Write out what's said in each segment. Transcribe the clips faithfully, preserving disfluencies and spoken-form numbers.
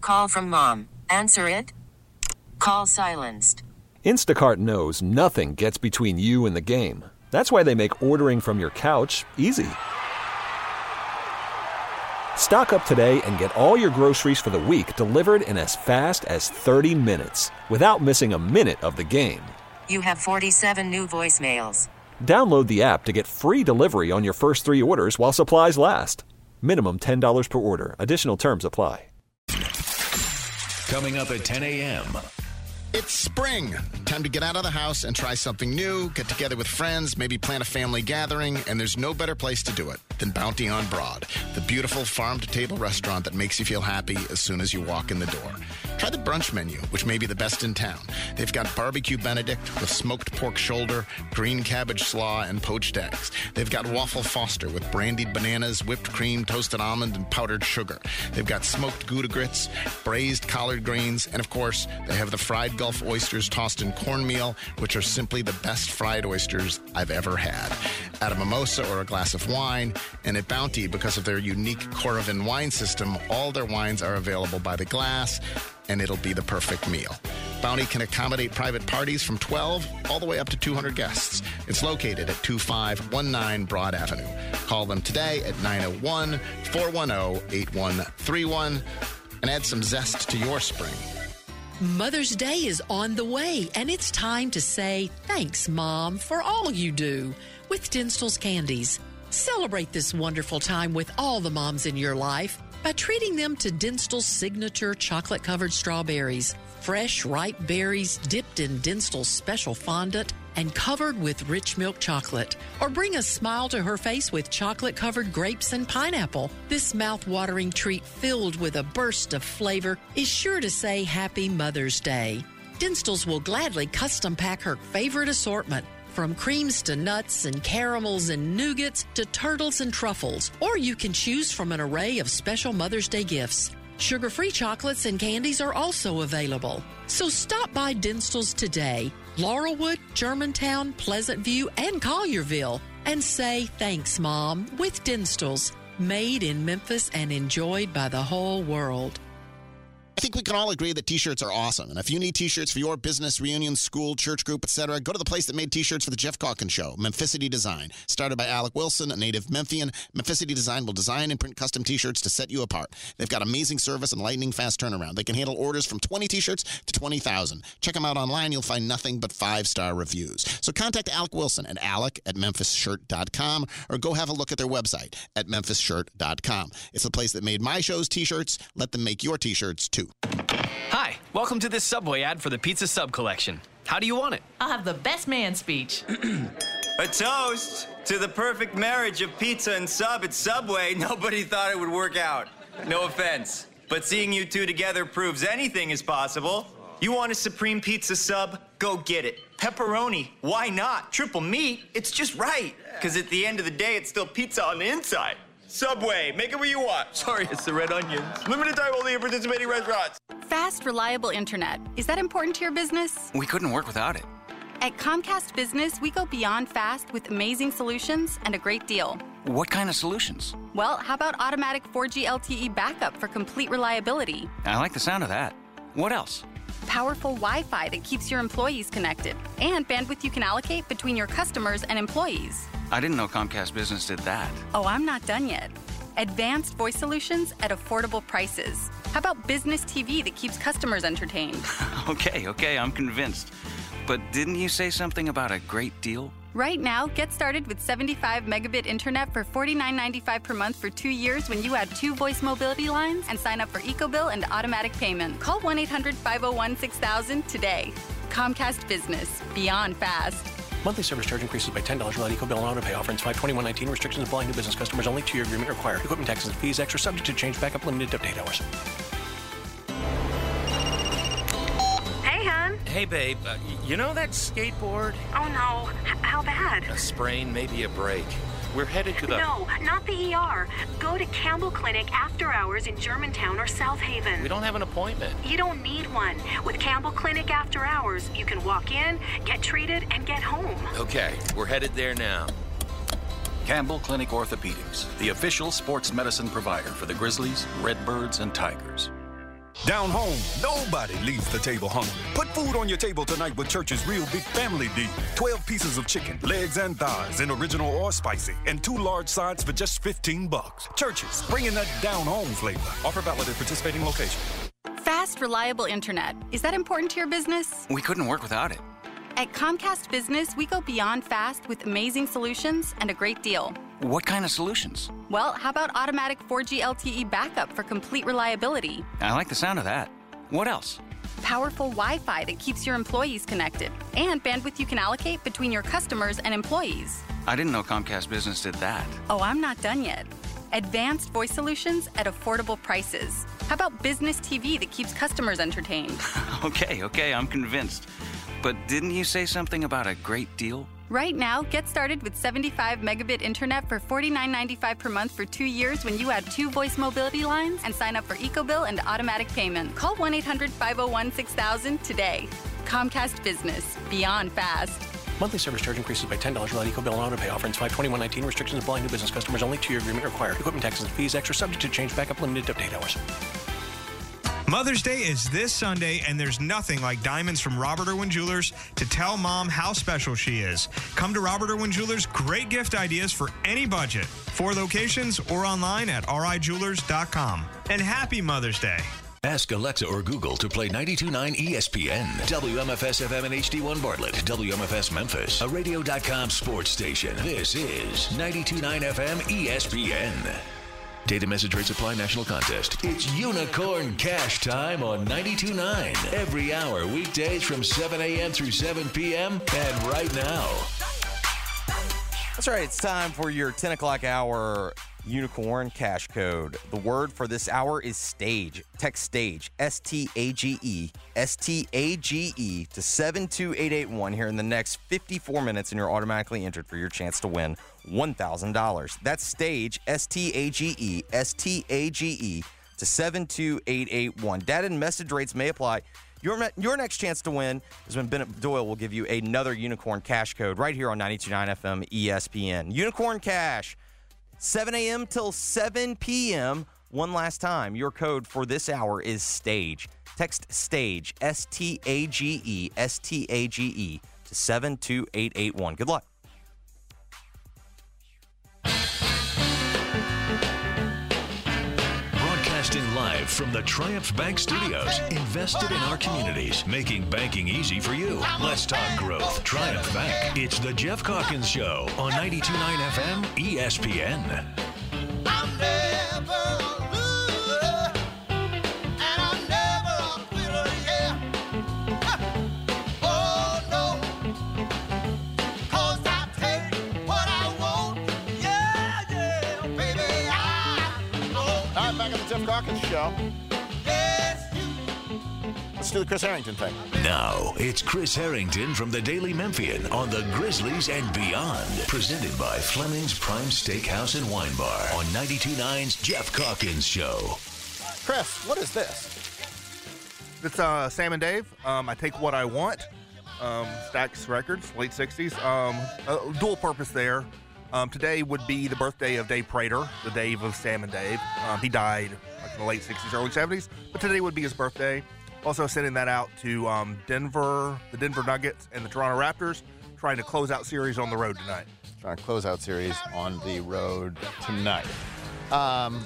Call from mom. Answer it. Call silenced. Instacart knows nothing gets between you and the game. That's why they make ordering from your couch easy. Stock up today and get all your groceries for the week delivered in as fast as thirty minutes without missing a minute of the game. You have forty-seven new voicemails. Download the app to get free delivery on your first three orders while supplies last. Minimum ten dollars per order. Additional terms apply. Coming up at ten a.m. It's spring. Time to get out of the house and try something new, get together with friends, maybe plan a family gathering, and there's no better place to do it than Bounty on Broad, the beautiful farm-to-table restaurant that makes you feel happy as soon as you walk in the door. Try the brunch menu, which may be the best in town. They've got barbecue Benedict with smoked pork shoulder, green cabbage slaw, and poached eggs. They've got waffle Foster with brandied bananas, whipped cream, toasted almond, and powdered sugar. They've got smoked Gouda grits, braised collard greens, and of course, they have the fried Gulf oysters tossed in cornmeal, which are simply the best fried oysters I've ever had. Add a mimosa or a glass of wine, and at Bounty, because of their unique Coravin wine system, all their wines are available by the glass, and it'll be the perfect meal. Bounty can accommodate private parties from twelve all the way up to two hundred guests. It's located at two five one nine Broad Avenue. Call them today at nine oh one, four one oh, eight one three one and add some zest to your spring. Mother's Day is on the way, and it's time to say thanks, Mom, for all you do with Dinstall's Candies. Celebrate this wonderful time with all the moms in your life by treating them to Dinstall's signature chocolate-covered strawberries, fresh, ripe berries dipped in Dinstall's special fondant and covered with rich milk chocolate. Or bring a smile to her face with chocolate-covered grapes and pineapple. This mouth-watering treat filled with a burst of flavor is sure to say Happy Mother's Day. Dinstall's will gladly custom pack her favorite assortment, from creams to nuts and caramels and nougats to turtles and truffles. Or you can choose from an array of special Mother's Day gifts. Sugar-free chocolates and candies are also available. So stop by Dinstall's today, Laurelwood, Germantown, Pleasant View, and Collierville, and say thanks, Mom, with Dinstall's, made in Memphis and enjoyed by the whole world. I think we can all agree that T-shirts are awesome. And if you need T-shirts for your business, reunion, school, church group, et cetera, go to the place that made T-shirts for the Jeff Calkins Show, Memphicity Design. Started by Alec Wilson, a native Memphian, Memphicity Design will design and print custom T-shirts to set you apart. They've got amazing service and lightning-fast turnaround. They can handle orders from twenty T-shirts to twenty thousand. Check them out online. You'll find nothing but five-star reviews. So contact Alec Wilson at alec at memphis shirt dot com or go have a look at their website at memphis shirt dot com. It's the place that made my show's T-shirts. Let them make your T-shirts, too. Hi, welcome to this Subway ad for the Pizza Sub Collection. How do you want it? I'll have the best man speech. A toast to the perfect marriage of pizza and sub at Subway. Nobody thought it would work out. No offense. But seeing you two together proves anything is possible. You want a Supreme Pizza Sub? Go get it. Pepperoni, why not? Triple meat, it's just right. Because at the end of the day, it's still pizza on the inside. Subway, make it where you want. Sorry, it's the red onions. Limited time only at participating restaurants. Fast, reliable internet. Is that important to your business? We couldn't work without it. At Comcast Business, we go beyond fast with amazing solutions and a great deal. What kind of solutions? Well, how about automatic four G L T E backup for complete reliability? I like the sound of that. What else? Powerful Wi-Fi that keeps your employees connected, and bandwidth you can allocate between your customers and employees. I didn't know Comcast Business did that. Oh, I'm not done yet. Advanced voice solutions at affordable prices. How about business T V that keeps customers entertained? okay, okay, I'm convinced. But didn't you say something about a great deal? Right now, get started with seventy-five megabit internet for forty-nine ninety-five per month for two years when you add two voice mobility lines and sign up for EcoBill and automatic payment. Call one eight hundred five oh one six thousand today. Comcast Business. Beyond fast. Monthly service charge increases by ten dollars without EcoBill and auto pay. Offer ends five twenty-one nineteen. Restrictions apply. New business customers only. Two-year agreement required. Equipment taxes and fees extra. Subject to change. Backup limited to update hours. Hey, hon. Hey, babe. Uh, you know that skateboard? Oh, no. H- how bad? A sprain, maybe a break. We're headed to the... No, not the E R. Go to Campbell Clinic after hours in Germantown or South Haven. We don't have an appointment. You don't need one. With Campbell Clinic after hours, you can walk in, get treated, and get home. Okay, we're headed there now. Campbell Clinic Orthopedics, the official sports medicine provider for the Grizzlies, Redbirds, and Tigers. Down home, nobody leaves the table hungry. Put food on your table tonight with Church's Real Big Family Deal. twelve pieces of chicken, legs and thighs in original or spicy, and two large sides for just fifteen bucks. Church's, bringing that down home flavor. Offer valid at participating locations. Fast, reliable internet. Is that important to your business? We couldn't work without it. At Comcast Business, we go beyond fast with amazing solutions and a great deal. What kind of solutions? Well, how about automatic four G L T E backup for complete reliability? I like the sound of that. What else? Powerful Wi-Fi that keeps your employees connected, and bandwidth you can allocate between your customers and employees. I didn't know Comcast Business did that. Oh, I'm not done yet. Advanced voice solutions at affordable prices. How about business T V that keeps customers entertained? Okay, okay, I'm convinced. But didn't you say something about a great deal? Right now, get started with seventy-five megabit internet for forty-nine ninety-five per month for two years when you add two voice mobility lines and sign up for EcoBill and automatic payment. Call one eight hundred five oh one six thousand today. Comcast Business. Beyond fast. Monthly service charge increases by ten dollars without EcoBill and auto pay. Offer ends five twenty-one nineteen. Restrictions apply. New business customers only. Two-year agreement required. Equipment taxes and fees extra. Subject to change. Backup limited update hours. Mother's Day is this Sunday, and there's nothing like diamonds from Robert Irwin Jewelers to tell Mom how special she is. Come to Robert Irwin Jewelers, great gift ideas for any budget. Four locations or online at r i jewelers dot com. And happy Mother's Day. Ask Alexa or Google to play ninety-two point nine E S P N, W M F S F M and H D one Bartlett, W M F S Memphis, a radio dot com sports station. This is ninety-two point nine F M E S P N. Data message rates apply. National contest. It's Unicorn Cash time on ninety-two point nine. Every hour, weekdays from seven a.m. through seven p.m. And right now. That's right. It's time for your ten o'clock hour Unicorn Cash Code. The word for this hour is stage. Text stage, S T A G E, S T A G E to seven two eight eight one here in the next fifty-four minutes, and you're automatically entered for your chance to win one thousand dollars. That's stage, S T A G E, S T A G E to seven two eight eight one. Data and message rates may apply. Your, your next chance to win is when Bennett Doyle will give you another Unicorn Cash Code right here on ninety-two point nine F M E S P N. Unicorn Cash. seven a.m. till seven p.m. One last time, your code for this hour is STAGE. Text STAGE, S T A G E, S T A G E, to seven two eight eight one. Good luck. Broadcasting live from the Triumph Bank Studios. Invested in our communities, making banking easy for you. Let's talk growth. Triumph Bank. It's the Jeff Calkins Show on ninety-two point nine F M E S P N. Jeff Calkins Show. Let's do the Chris Harrington thing. Now, it's Chris Harrington from the Daily Memphian on the Grizzlies and Beyond. Presented by Fleming's Prime Steakhouse and Wine Bar on ninety-two point nine's Jeff Calkins Show. Chris, what is this? It's uh, Sam and Dave. Um, I take what I want. Um, Stax Records, late sixties. Um, uh, dual purpose there. Um, today would be the birthday of Dave Prater, the Dave of Sam and Dave. Um, he died like in the late sixties, early seventies, but today would be his birthday. Also sending that out to um, Denver, the Denver Nuggets, and the Toronto Raptors, trying to close out series on the road tonight. Trying to close out series on the road tonight. Um,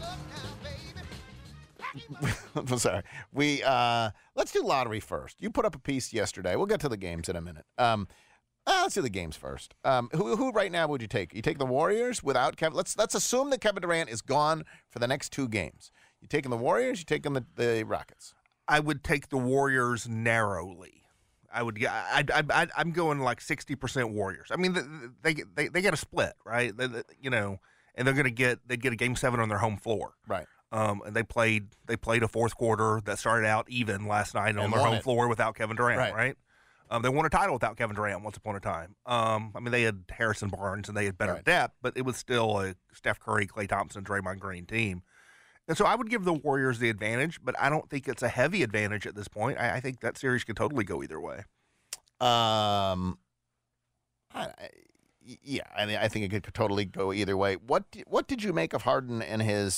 I'm sorry. We uh, let's do lottery first. You put up a piece yesterday. We'll get to the games in a minute. Um, Uh, let's do the games first. Um, who, who right now would you take? You take the Warriors without Kevin? Let's let's assume that Kevin Durant is gone for the next two games. You taking the Warriors? You taking the, the Rockets? I would take the Warriors narrowly. I would. I, I, I, I'm going like sixty percent Warriors. I mean, they they they get a split, right? They, they, you know, and they're going to get they get a game seven on their home floor, right? Um, and they played they played a fourth quarter that started out even last night and on their home it. floor without Kevin Durant, right? right? Um, they won a title without Kevin Durant once upon a time. Um, I mean, they had Harrison Barnes and they had better right. depth, but it was still a Steph Curry, Klay Thompson, Draymond Green team. And so I would give the Warriors the advantage, but I don't think it's a heavy advantage at this point. I, I think that series could totally go either way. Um, I, yeah, I mean, I think it could totally go either way. What What did you make of Harden and his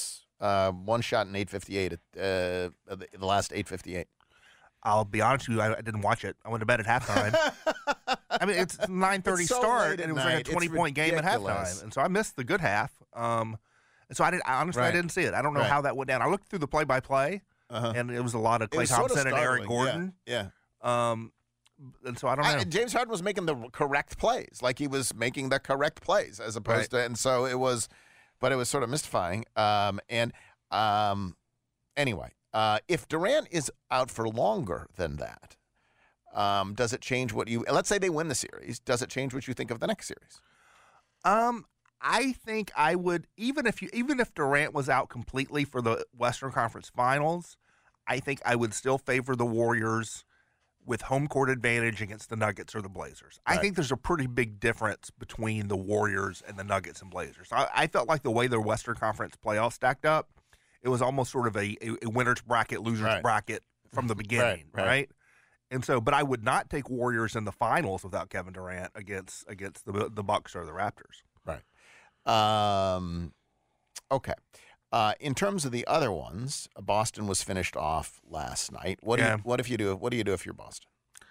Uh, one shot in eight fifty-eight. Uh, the, the last eight fifty-eight. I'll be honest with you, I, I didn't watch it. I went to bed at halftime. I mean, it's nine thirty so start, late and it at was night. like a twenty-point game at ridiculous. halftime. And so I missed the good half. Um, and so I, did, I honestly, Right. I didn't see it. I don't know Right. how that went down. I looked through the play-by-play, Uh-huh. and it was a lot of It Klay was sort of Thompson and Eric startling, yeah, Gordon. Yeah. Um, and so I don't know. I, James Harden was making the correct plays, like he was making the correct plays, as opposed Right. to, and so it was, but it was sort of mystifying. Um, and um, anyway, uh, if Durant is out for longer than that, um, does it change what you? Let's say they win the series. Does it change what you think of the next series? Um, I think I would even if you even if Durant was out completely for the Western Conference Finals, I think I would still favor the Warriors with home court advantage against the Nuggets or the Blazers. I Right. think there's a pretty big difference between the Warriors and the Nuggets and Blazers. I, I felt like the way the Western Conference playoffs stacked up, it was almost sort of a, a, a winner's bracket, loser's Right. bracket from the beginning, Right, right, right. And so, but I would not take Warriors in the finals without Kevin Durant against against the the Bucks or the Raptors. Right. Um, okay. Uh, in terms of the other ones, Boston was finished off last night. What do Yeah. you, what if you do? What do you do if you're Boston?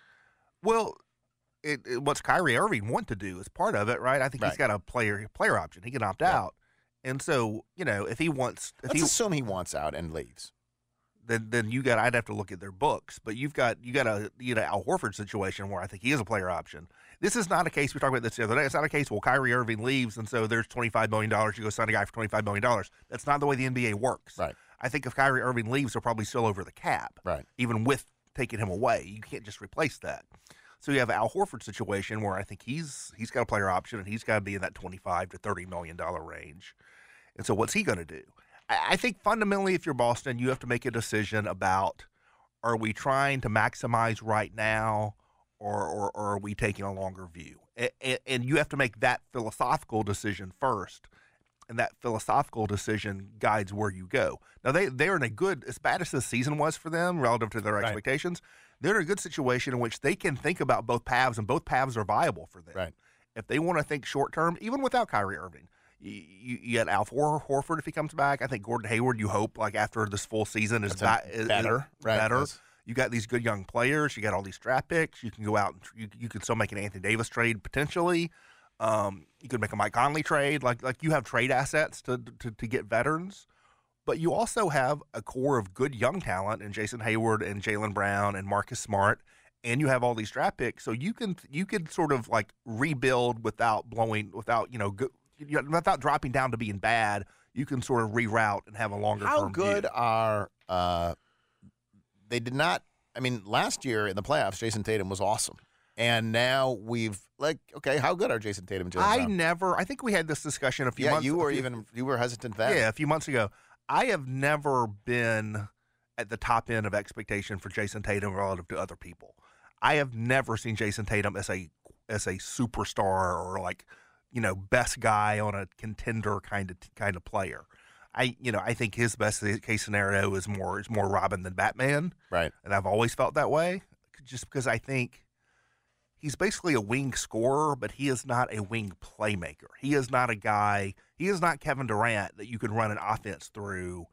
Well, it, it, what's Kyrie Irving want to do is part of it, right? I think he's Right. got a player player option. He can opt Yeah. out, and so you know if he wants, if Let's he assume he wants out and leaves. then then you got I'd have to look at their books, but you've got you got a you know Al Horford situation where I think he is a player option. This is not a case we talked about this the other day. It's not a case well Kyrie Irving leaves and so there's twenty-five million dollars. You go sign a guy for twenty-five million dollars. That's not the way the N B A works. Right. I think if Kyrie Irving leaves, they're probably still over the cap. Right. Even with taking him away, you can't just replace that. So you have Al Horford situation where I think he's he's got a player option and he's got to be in that twenty-five to thirty million dollar range. And so what's he going to do? I think fundamentally, if you're Boston, you have to make a decision about are we trying to maximize right now or, or, or are we taking a longer view? And, and you have to make that philosophical decision first, and that philosophical decision guides where you go. Now, they, they're in a good, as bad as this season was for them relative to their Right. expectations, they're in a good situation in which they can think about both paths, and both paths are viable for them. Right. If they want to think short term, even without Kyrie Irving, You, you, you get Al Hor- Horford if he comes back. I think Gordon Hayward, you hope, like after this full season, is, That's ba- a is better, is right, better. yes. You got these good young players. You got all these draft picks. You can go out and tr- you, you could still make an Anthony Davis trade potentially. Um, you could make a Mike Conley trade. Like like you have trade assets to, to to get veterans, but you also have a core of good young talent in Jason Hayward and Jaylen Brown and Marcus Smart. And you have all these draft picks, so you can you can sort of like rebuild without blowing, without you know, go, you know, without dropping down to being bad. You can sort of reroute and have a longer. How term good view. are uh, they? Did not. I mean, last year in the playoffs, Jason Tatum was awesome, and now we've like okay, how good are Jason Tatum and Jaylen I Brown? never. I think we had this discussion a few Yeah, months. you were a few- even you were hesitant then. Yeah, a few months ago. I have never been at the top end of expectation for Jason Tatum relative to other people. I have never seen Jason Tatum as a as a superstar or like, you know, best guy on a contender kind of kind of player. I you know I think his best case scenario is more is more Robin than Batman. Right. And I've always felt that way, just because I think he's basically a wing scorer, but he is not a wing playmaker. He is not a guy. He is not Kevin Durant that you can run an offense through,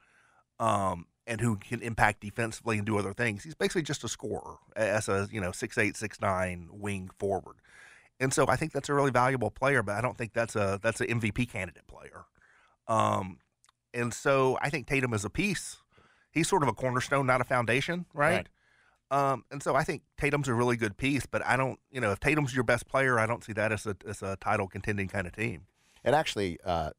um, and who can impact defensively and do other things. He's basically just a scorer as a you know six eight, six nine wing forward. And so I think that's a really valuable player, but I don't think that's a that's an M V P candidate player. Um, and so I think Tatum is a piece. He's sort of a cornerstone, not a foundation, right? right. Um, and so I think Tatum's a really good piece, but I don't, you know, if Tatum's your best player, I don't see that as a as a title contending kind of team. It actually, uh,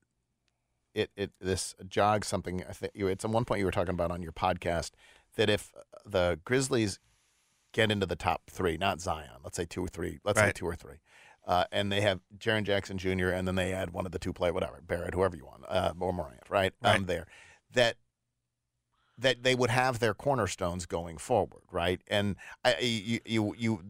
it it this jogs something. I think you, it's at one point you were talking about on your podcast that if the Grizzlies get into the top three, not Zion, let's say two or three, let's say Right. two or three, uh, and they have Jaren Jackson Junior and then they add one of the two play, whatever, Barrett, whoever you want, uh, or Morant, right? Right. Um, there, that that they would have their cornerstones going forward, right? And I, you, you, you,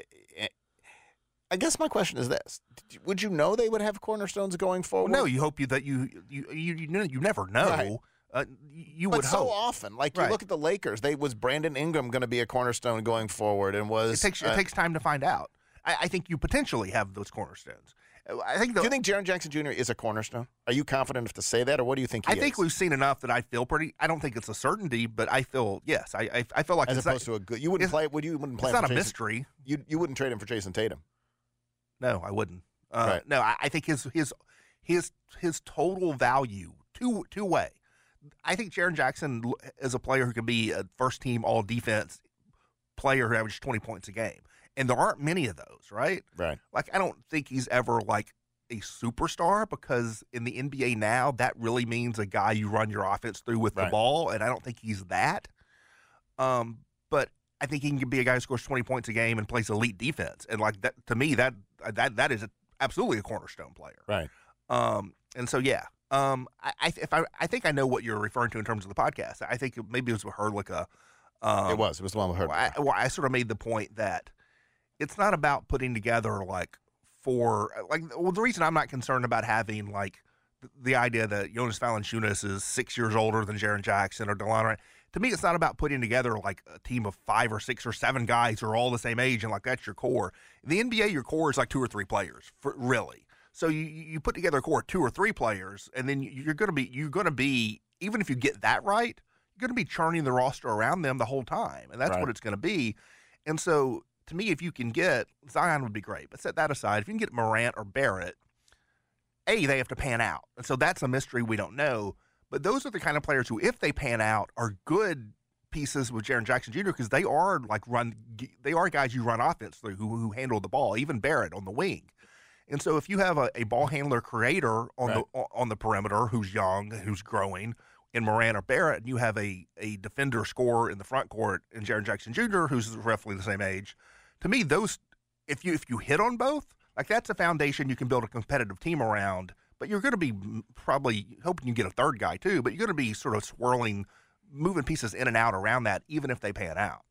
I guess my question is this: would you know they would have cornerstones going forward? Well, no, you hope you that you you you you, know, you never know. Right. Uh, you but would so hope. often, like you Right. look at the Lakers, they was Brandon Ingram going to be a cornerstone going forward, and was It takes uh, it takes time to find out. I, I think you potentially have those cornerstones, I think. The, do you think Jaren Jackson Junior is a cornerstone? Are you confident enough to say that, or what do you think? He I think is? we've seen enough that I feel pretty. I don't think it's a certainty, but I feel yes. I I, I feel like as it's opposed not, to a good. You wouldn't play. Would you? Wouldn't play. It's him not for a Jason, mystery. You you wouldn't trade him for Jason Tatum. No, I wouldn't. Uh, right. No, I, I think his his his his total value two two way. I think Jaren Jackson is a player who can be a first team all defense player who averages twenty points a game. And there aren't many of those, right? Right. Like, I don't think he's ever like a superstar because in the N B A now, that really means a guy you run your offense through with right. the ball. And I don't think he's that. Um, but I think he can be a guy who scores twenty points a game and plays elite defense. And like that, to me, that that that is a, absolutely a cornerstone player. Right. Um, and so, yeah. Um, I, I if I I think I know what you're referring to in terms of the podcast. I think maybe it was with Hurlica. Um, it was. It was the one with Hurlica. Well, I, well, I sort of made the point that it's not about putting together like four. Like, well, the reason I'm not concerned about having like the, the idea that Jonas Valanciunas is six years older than Jaren Jackson or Delon. To me, it's not about putting together like a team of five or six or seven guys who are all the same age and like that's your core. In the N B A, your core is like two or three players, for, really. So you you put together a core of two or three players, and then you're going to be you're going to be even if you get that right, you're going to be churning the roster around them the whole time, and that's right. what it's going to be. And so, to me, if you can get Zion would be great, but set that aside. If you can get Morant or Barrett, A, they have to pan out, and so that's a mystery we don't know. But those are the kind of players who, if they pan out, are good pieces with Jaren Jackson Junior because they are like run they are guys you run offense through who who handle the ball, even Barrett on the wing. And so if you have a, a ball handler creator on right. the on the perimeter who's young, who's growing, in Morant or Barrett, and you have a, a defender scorer in the front court in Jaren Jackson Junior, who's roughly the same age, to me, those if you if you hit on both, like that's a foundation you can build a competitive team around. But you're going to be probably hoping you get a third guy too, but you're going to be sort of swirling, moving pieces in and out around that, even if they pan out.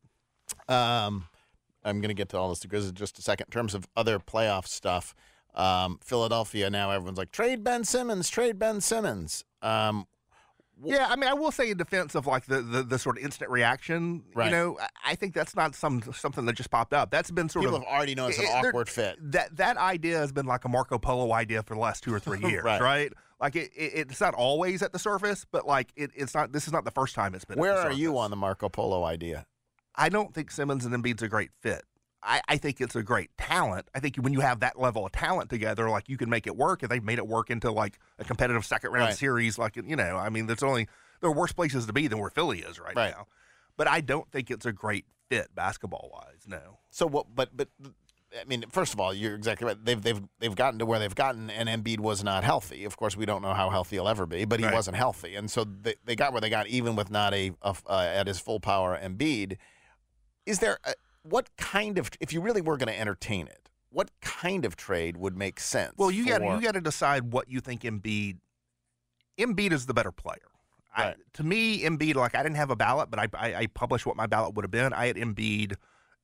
Um, I'm going to get to all this to Grizzlies in just a second. In terms of other playoff stuff, Um, Philadelphia now everyone's like trade Ben Simmons, trade Ben Simmons. Um, yeah, I mean, I will say in defense of like the the, the sort of instant reaction. Right. You know, I think that's not some something that just popped up. That's been sort people of have already known it's an it, awkward fit. That that idea has been like a Marco Polo idea for the last two or three years, right. right? Like it, it, it's not always at the surface, but like it, it's not. This is not the first time it's been. Where at the are surface. you on the Marco Polo idea? I don't think Simmons and Embiid's a great fit. I, I think it's a great talent. I think when you have that level of talent together, like you can make it work. And they've made it work into like a competitive second round right. series. Like, you know, I mean, there's only there are worse places to be than where Philly is right, right. now. But I don't think it's a great fit basketball wise. No. So what? But but I mean, first of all, you're exactly right. They've they've they've gotten to where they've gotten, and Embiid was not healthy. Of course, we don't know how healthy he'll ever be, but he right. wasn't healthy, and so they they got where they got, even with not a, a uh, at his full power Embiid. Is there a, what kind of, if you really were going to entertain it, what kind of trade would make sense? Well, you for, got you got to decide what you think Embiid. Embiid is the better player. Right. I, to me, Embiid, like I didn't have a ballot, but I, I I published what my ballot would have been. I had Embiid,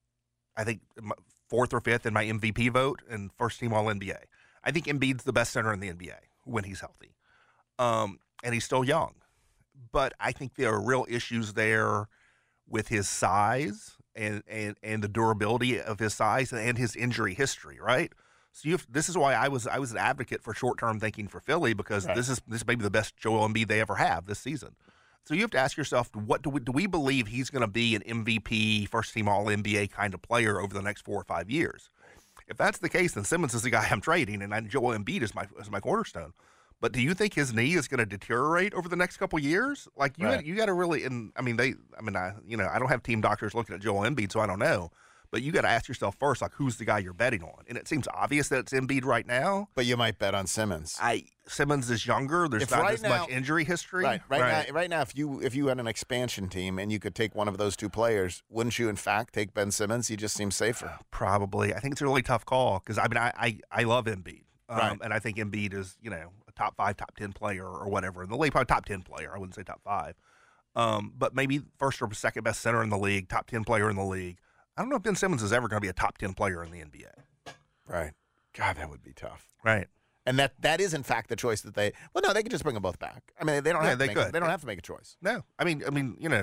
I think fourth or fifth in my M V P vote and first team All N B A. I think Embiid's the best center in the N B A when he's healthy, um, and he's still young. But I think there are real issues there with his size. And, and and the durability of his size and his injury history, right? So you have, this is why I was I was an advocate for short term thinking for Philly because right. this is this may be the best Joel Embiid they ever have this season. So you have to ask yourself, what do we do? We believe he's going to be an M V P, first team All N B A kind of player over the next four or five years. If that's the case, then Simmons is the guy I'm trading, and I, Joel Embiid is my is my cornerstone. But do you think his knee is going to deteriorate over the next couple of years? Like you, right. got, you got to really. And I mean, they. I mean, I. You know, I don't have team doctors looking at Joel Embiid, so I don't know. But you got to ask yourself first, like, who's the guy you're betting on? And it seems obvious that it's Embiid right now. But you might bet on Simmons. I Simmons is younger. There's if not right as now, much injury history. Right, right, right. now. Right now, if you if you had an expansion team and you could take one of those two players, wouldn't you, in fact, take Ben Simmons? He just seems safer. Probably. I think it's a really tough call because I mean, I I, I love Embiid. Um, right. And I think Embiid is, you know, a top five, top ten player or whatever in the league. Probably top ten player. I wouldn't say top five. Um, but maybe first or second best center in the league, top ten player in the league. I don't know if Ben Simmons is ever going to be a top ten player in the N B A. Right. God, that would be tough. Right. And that that is, in fact, the choice that they – well, no, they could just bring them both back. I mean, they don't, yeah, have, to they make could. a, they don't have to make a choice. No. I mean, I mean, you know,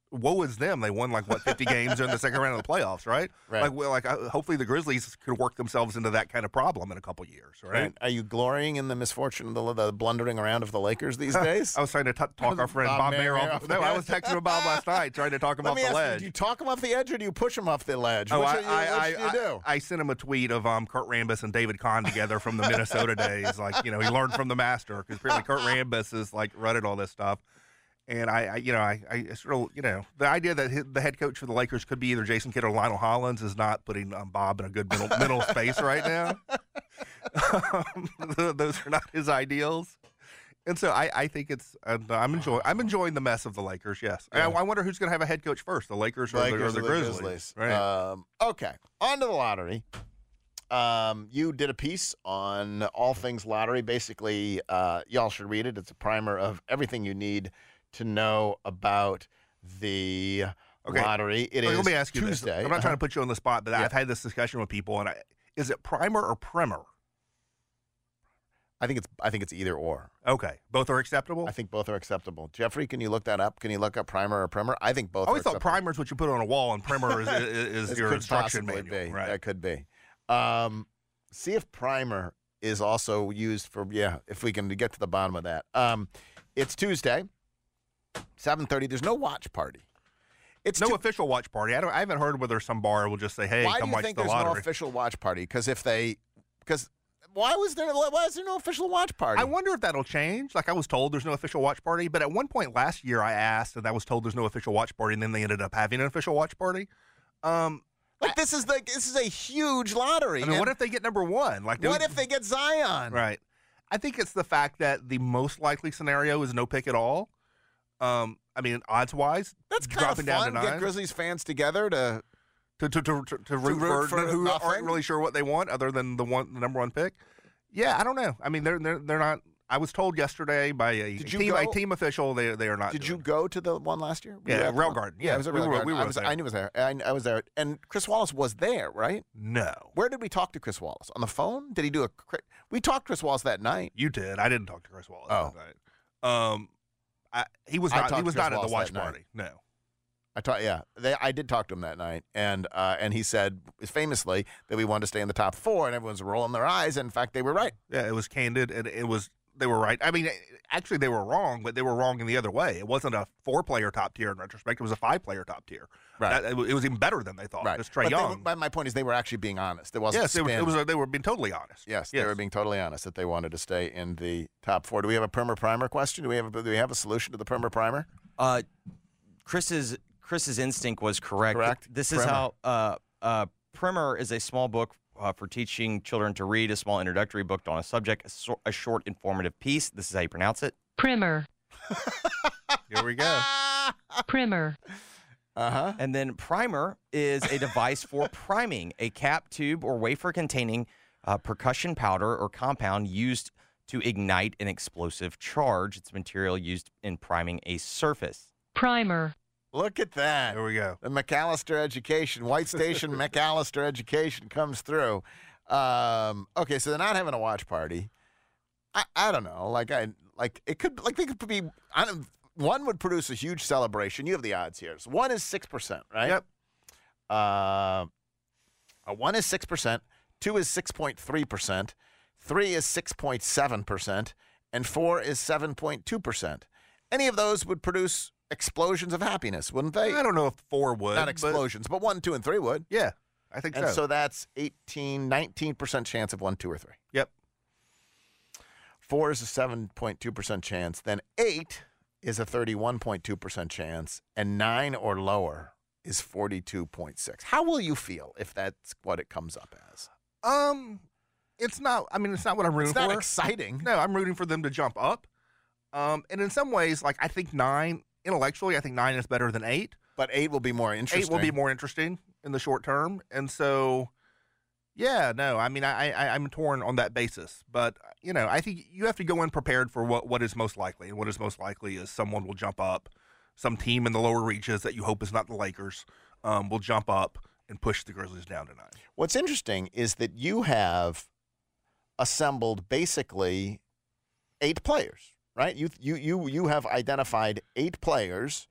woe is them. They won like what fifty games in the second round of the playoffs, right? Right. Like, well, like uh, hopefully the Grizzlies could work themselves into that kind of problem in a couple years, right? Right. Are you glorying in the misfortune of the, the blundering around of the Lakers these days? I was trying to t- talk our friend Bob Bob, Mayer Mayer off off. the No, I edge. was texting with Bob last night, trying to talk him Let off me the ask you, ledge. do you talk him off the edge or do you push him off the ledge? Oh, which, I, are you, I, which do you I, do? I, I sent him a tweet of um, Kurt Rambis and David Kahn together from the Minnesota days. Like, you know, he learned from the master because apparently Kurt Rambis is like running all this stuff. And I, I you know, I, I sort of, you know, the idea that his, the head coach for the Lakers could be either Jason Kidd or Lionel Hollins is not putting um, Bob in a good middle, middle space right now. Um, those are not his ideals. And so I, I think it's uh, I'm enjoying I'm enjoying the mess of the Lakers. Yes, Yeah. I, I wonder who's going to have a head coach first, the Lakers or, Lakers the, or the or the Grizzlies. Grizzlies. Right. Um, okay, on to the lottery. Um, you did a piece on all things lottery. Basically, uh, y'all should read it. It's a primer of everything you need to know about the Okay. lottery. It Let is me ask you Tuesday. this. I'm not trying to put you on the spot, but Yeah. I've had this discussion with people, and I, is it primer or primer? I think it's I think it's either or. Okay, both are acceptable. I think both are acceptable. Jeffrey, can you look that up? Can you look up primer or primer? I think both. I always are thought acceptable. primer is what you put on a wall, and primer is, is, is This your could instruction possibly manual. be. Right. That could be. Um, see if primer is also used for, yeah, if we can get to the bottom of that. Um, it's Tuesday, seven thirty. There's no watch party. It's no tu- official watch party. I don't. I haven't heard whether some bar will just say, "Hey, Why come do you watch think the there's lottery." no official watch party? Because if they, because why was there? Why is there no official watch party? I wonder if that'll change. Like I was told, there's no official watch party, but at one point last year, I asked, and I was told there's no official watch party, and then they ended up having an official watch party. Um, like this is like this is a huge lottery. I mean, and what if they get number one? Like, what they- if they get Zion? Right. I think it's the fact that the most likely scenario is no pick at all. Um, I mean, odds wise, That's kind dropping of down fun. to Get nine. Grizzlies fans together to to to to, to, to root, root for, for who nothing? aren't really sure what they want other than the one the number one pick. Yeah, I don't know. I mean, they're they're they're not. I was told yesterday by a, Did you team, go? a team official they they are not. Did doing you go to the one last year? Were Yeah, you at the Rail one? Garden. Yeah, Yeah, it was at we Rail were- Garden. we were I was, there. I knew it was there. I, I was there, and Chris Wallace was there, right? No. Where did we talk to Chris Wallace? On the phone? Did he do a? cri- We talked to Chris Wallace that night. You did. I didn't talk to Chris Wallace Oh. that night. Um, I, he was I not. talked He to was Chris not at the Wallace watch that night. party. No. I talked. Yeah, they, I did talk to him that night, and uh, and he said famously that we wanted to stay in the top four, and everyone's rolling their eyes. And in fact, they were right. Yeah, it was candid, and it was they were right. I mean, actually, they were wrong, but they were wrong in the other way. It wasn't a four-player top tier in retrospect; it was a five-player top tier. Right. That- it was it was even better than they thought. Right. It's Trae But they Young. were- but my point is, they were actually being honest. It wasn't. Yes, it was, spin. it was a, they were being totally honest. Yes, they Yes. were being totally honest that they wanted to stay in the top four. Do we have a primer primer question? Do we have a, do we have a solution to the primer primer? Uh, Chris's Chris's instinct was correct. Correct. This is Primer. how uh, uh, Primer is a small book uh, for teaching children to read, a small introductory book on a subject, a, so- a short informative piece. This is how you pronounce it. Primer. Here we go. Primer. Uh-huh. And then primer is a device for priming, a cap, tube, or wafer containing uh, percussion powder or compound used to ignite an explosive charge. It's material used in priming a surface. Primer. Look at that. There we go. The McAllister education, White Station McAllister education comes through. Um, okay, so they're not having a watch party. I, I don't know. Like I like it could like they could be. I don't, one would produce a huge celebration. You have the odds here. So one is six percent, right? Yep. Uh, uh, one is six percent. Two is six point three percent. Three is six point seven percent, and four is seven point two percent. Any of those would produce explosions of happiness, wouldn't they? I don't know if four would. Not but- explosions, but one, two, and three would. Yeah, I think And so. so that's eighteen, nineteen percent chance of one, two, or three. Yep. Four is a seven point two percent chance. Then eight is a thirty-one point two percent chance. And nine or lower is forty-two point six. How will you feel if that's what it comes up as? Um, it's not. I mean, it's not what I'm rooting It's not for. exciting. No, I'm rooting for them to jump up. Um, and in some ways, like I think nine intellectually, I think nine is better than eight. But eight will be more interesting. Eight will be more interesting in the short term, and so, yeah, no, I mean, I, I I'm torn on that basis. But you know, I think you have to go in prepared for what what is most likely, and what is most likely is someone will jump up, some team in the lower reaches that you hope is not the Lakers, um, will jump up and push the Grizzlies down to nine. What's interesting is that you have assembled basically eight players, right? You you you you have identified eight players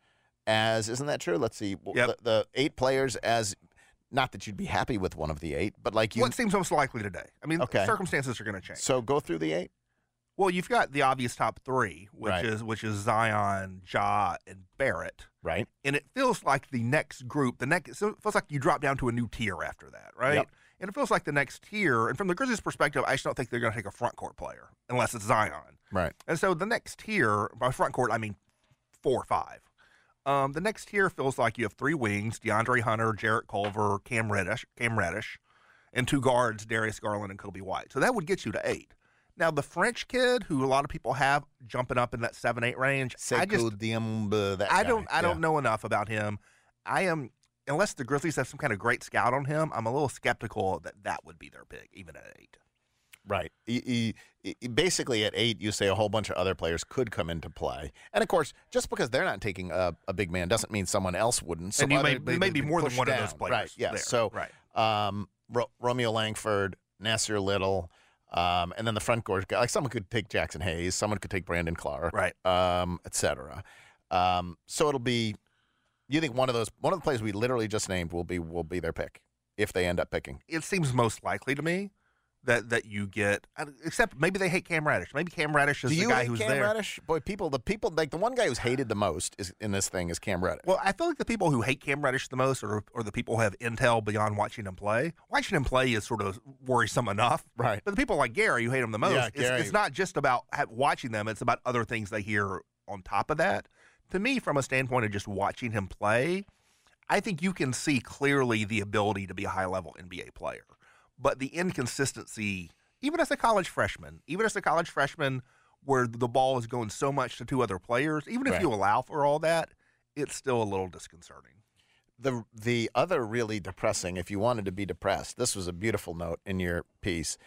as, isn't that true? Let's see, Yep. the, the eight players as, not that you'd be happy with one of the eight, but like you. What seems most likely today? I mean, Okay. circumstances are going to change. So go through the eight. Well, you've got the obvious top three, which Right. is which is Zion, Ja, and Barrett. Right. And it feels like the next group, the next, so it feels like you drop down to a new tier after that, right? Yep. And it feels like the next tier, and from the Grizzlies' perspective, I just don't think they're going to take a front court player unless it's Zion. Right. And so the next tier, by front court, I mean four or five. Um, the next tier feels like you have three wings: DeAndre Hunter, Jarrett Culver, Cam Reddish, Cam Reddish, and two guards: Darius Garland and Kobe White. So that would get you to eight. Now the French kid, who a lot of people have jumping up in that seven eight range, I just Sekou Diemba, that I guy. don't I don't Yeah. know enough about him. I am unless the Grizzlies have some kind of great scout on him. I'm a little skeptical that that would be their pick, even at eight. Right. You, you, you- basically, at eight, you say a whole bunch of other players could come into play. And, of course, just because they're not taking a, a big man doesn't mean someone else wouldn't. And you other- may- there may be more than pushed one of down. those players Right, yes. there. So, Right. um, Ro- Romeo Langford, Nasir Little, um, and then the front court guy. Like, someone could take Jackson Hayes. Someone could take Brandon Clark. Right. Um, et cetera. Um, so it'll be – you think one of those – one of the players we literally just named will be will be their pick if they end up picking? It seems most likely to me that that you get, except maybe they hate Cam Reddish. Maybe Cam Reddish is Do the you guy hate who's Cam there. Reddish? Boy, people, the people, like the one guy who's hated the most is in this thing is Cam Reddish. Well, I feel like the people who hate Cam Reddish the most are, are the people who have intel beyond watching him play. Watching him play is sort of worrisome enough. Right. But the people like Gary who hate him the most, Yeah, it's, Gary. it's not just about ha- watching them, it's about other things they hear on top of that. To me, from a standpoint of just watching him play, I think you can see clearly the ability to be a high-level N B A player. But the inconsistency, even as a college freshman, even as a college freshman where the ball is going so much to two other players, even if Right. you allow for all that, it's still a little disconcerting. The the other really depressing, if you wanted to be depressed, this was a beautiful note in your piece,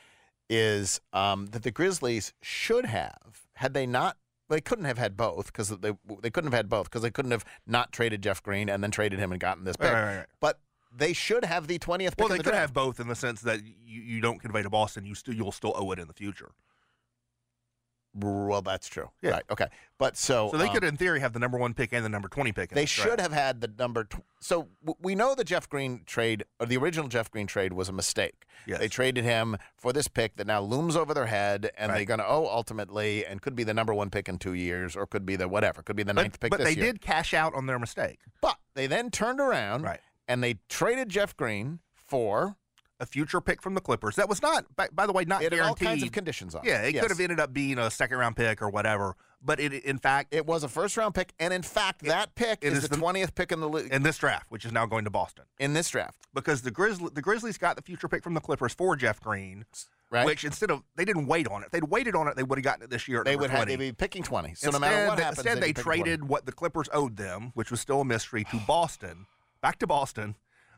is um, that the Grizzlies should have, had they not, they couldn't have had both because they they couldn't have had both because they couldn't have not traded Jeff Green and then traded him and gotten this pick. Right, right, right. But they should have the twentieth pick Well, in they the could draft. have both in the sense that you, you don't convey to Boston, you still you'll still owe it in the future. Well, that's true. Yeah. Right. Okay. But so So they um, could, in theory, have the number one pick and the number twenty pick. In They this should draft. have had the number. Tw- so w- we know the Jeff Green trade, or the original Jeff Green trade, was a mistake. Yes. They traded him for this pick that now looms over their head, and they're Right. going to owe ultimately, and could be the number one pick in two years, or could be the whatever, could be the ninth But, pick but this they year. did cash out on their mistake. But they then turned around, Right. and they traded Jeff Green for A future pick from the Clippers. That was not, by, by the way, not it had all guaranteed. kinds of conditions on it. Yeah, it Yes. could have ended up being a second round pick or whatever. But it, in fact, It was a first round pick, and in fact, that pick it is, is the the- twentieth pick in the league in this draft, which is now going to Boston, in this draft. because the Grizzlies, the Grizzlies got the future pick from the Clippers for Jeff Green, Right. which instead of they didn't wait on it, if they'd waited on it, they would have gotten it this year. At They number would have twenty. they'd be picking twenty. So instead, no matter what they, happens, instead they'd they be picking twenty. traded what the Clippers owed them, which was still a mystery, to Boston, back to Boston,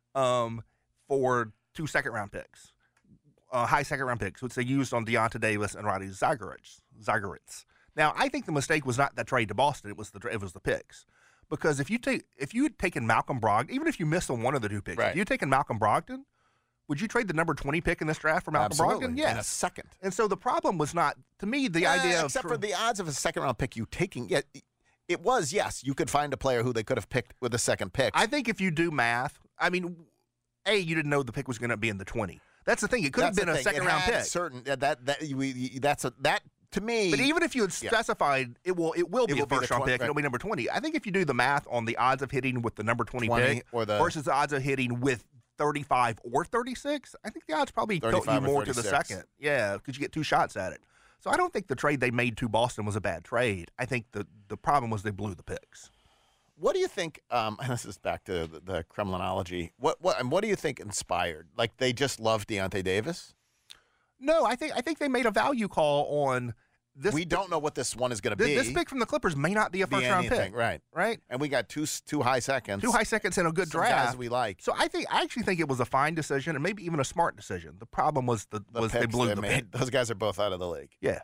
um, for two second round picks, uh, high second round picks, which they used on Deonta Davis and Roddy Zagoritz. Zagoritz. Now, I think the mistake was not that trade to Boston; it was the it was the picks. Because if you take if you had taken Malcolm Brogdon, even if you missed on one of the two picks, Right. if you had taken Malcolm Brogdon, would you trade the number twenty pick in this draft for Malcolm Absolutely. Brogdon? In Yes. a second. And so the problem was not, to me, the Yeah, idea of except tr- for the odds of a second round pick you taking. Yeah, it was yes. You could find a player who they could have picked with a second pick. I think if you do math, I mean, A, you didn't know the pick was going to be in the twenty. That's the thing. It could That's have been the a thing. second It round had pick. Certain that that, that you, you- that's a that to me. But even if you had Yeah. specified it will it will It be will a be the first round twen- pick, right. it'll be number twenty. I think if you do the math on the odds of hitting with the number twenty, twenty pick or the- versus the odds of hitting with thirty-five or thirty-six, I think the odds probably tilt you thirty-five or more to the thirty-six. second. Yeah, because you get two shots at it. So I don't think the trade they made to Boston was a bad trade. I think the the problem was they blew the picks. What do you think? Um, and this is back to the, the Kremlinology. What what and what do you think inspired? Like they just loved Deontay Davis. No, I think I think they made a value call on this. We don't know what this one is going to This, be. this pick from the Clippers may not be a Be first round anything, pick, right? Right. And we got two s- two high seconds. Two high seconds and a good Some draft guys we like. So I think I actually think it was a fine decision and maybe even a smart decision. The problem was the, The was they picks blew they the made. pick. Those guys are both out of the league. Yeah.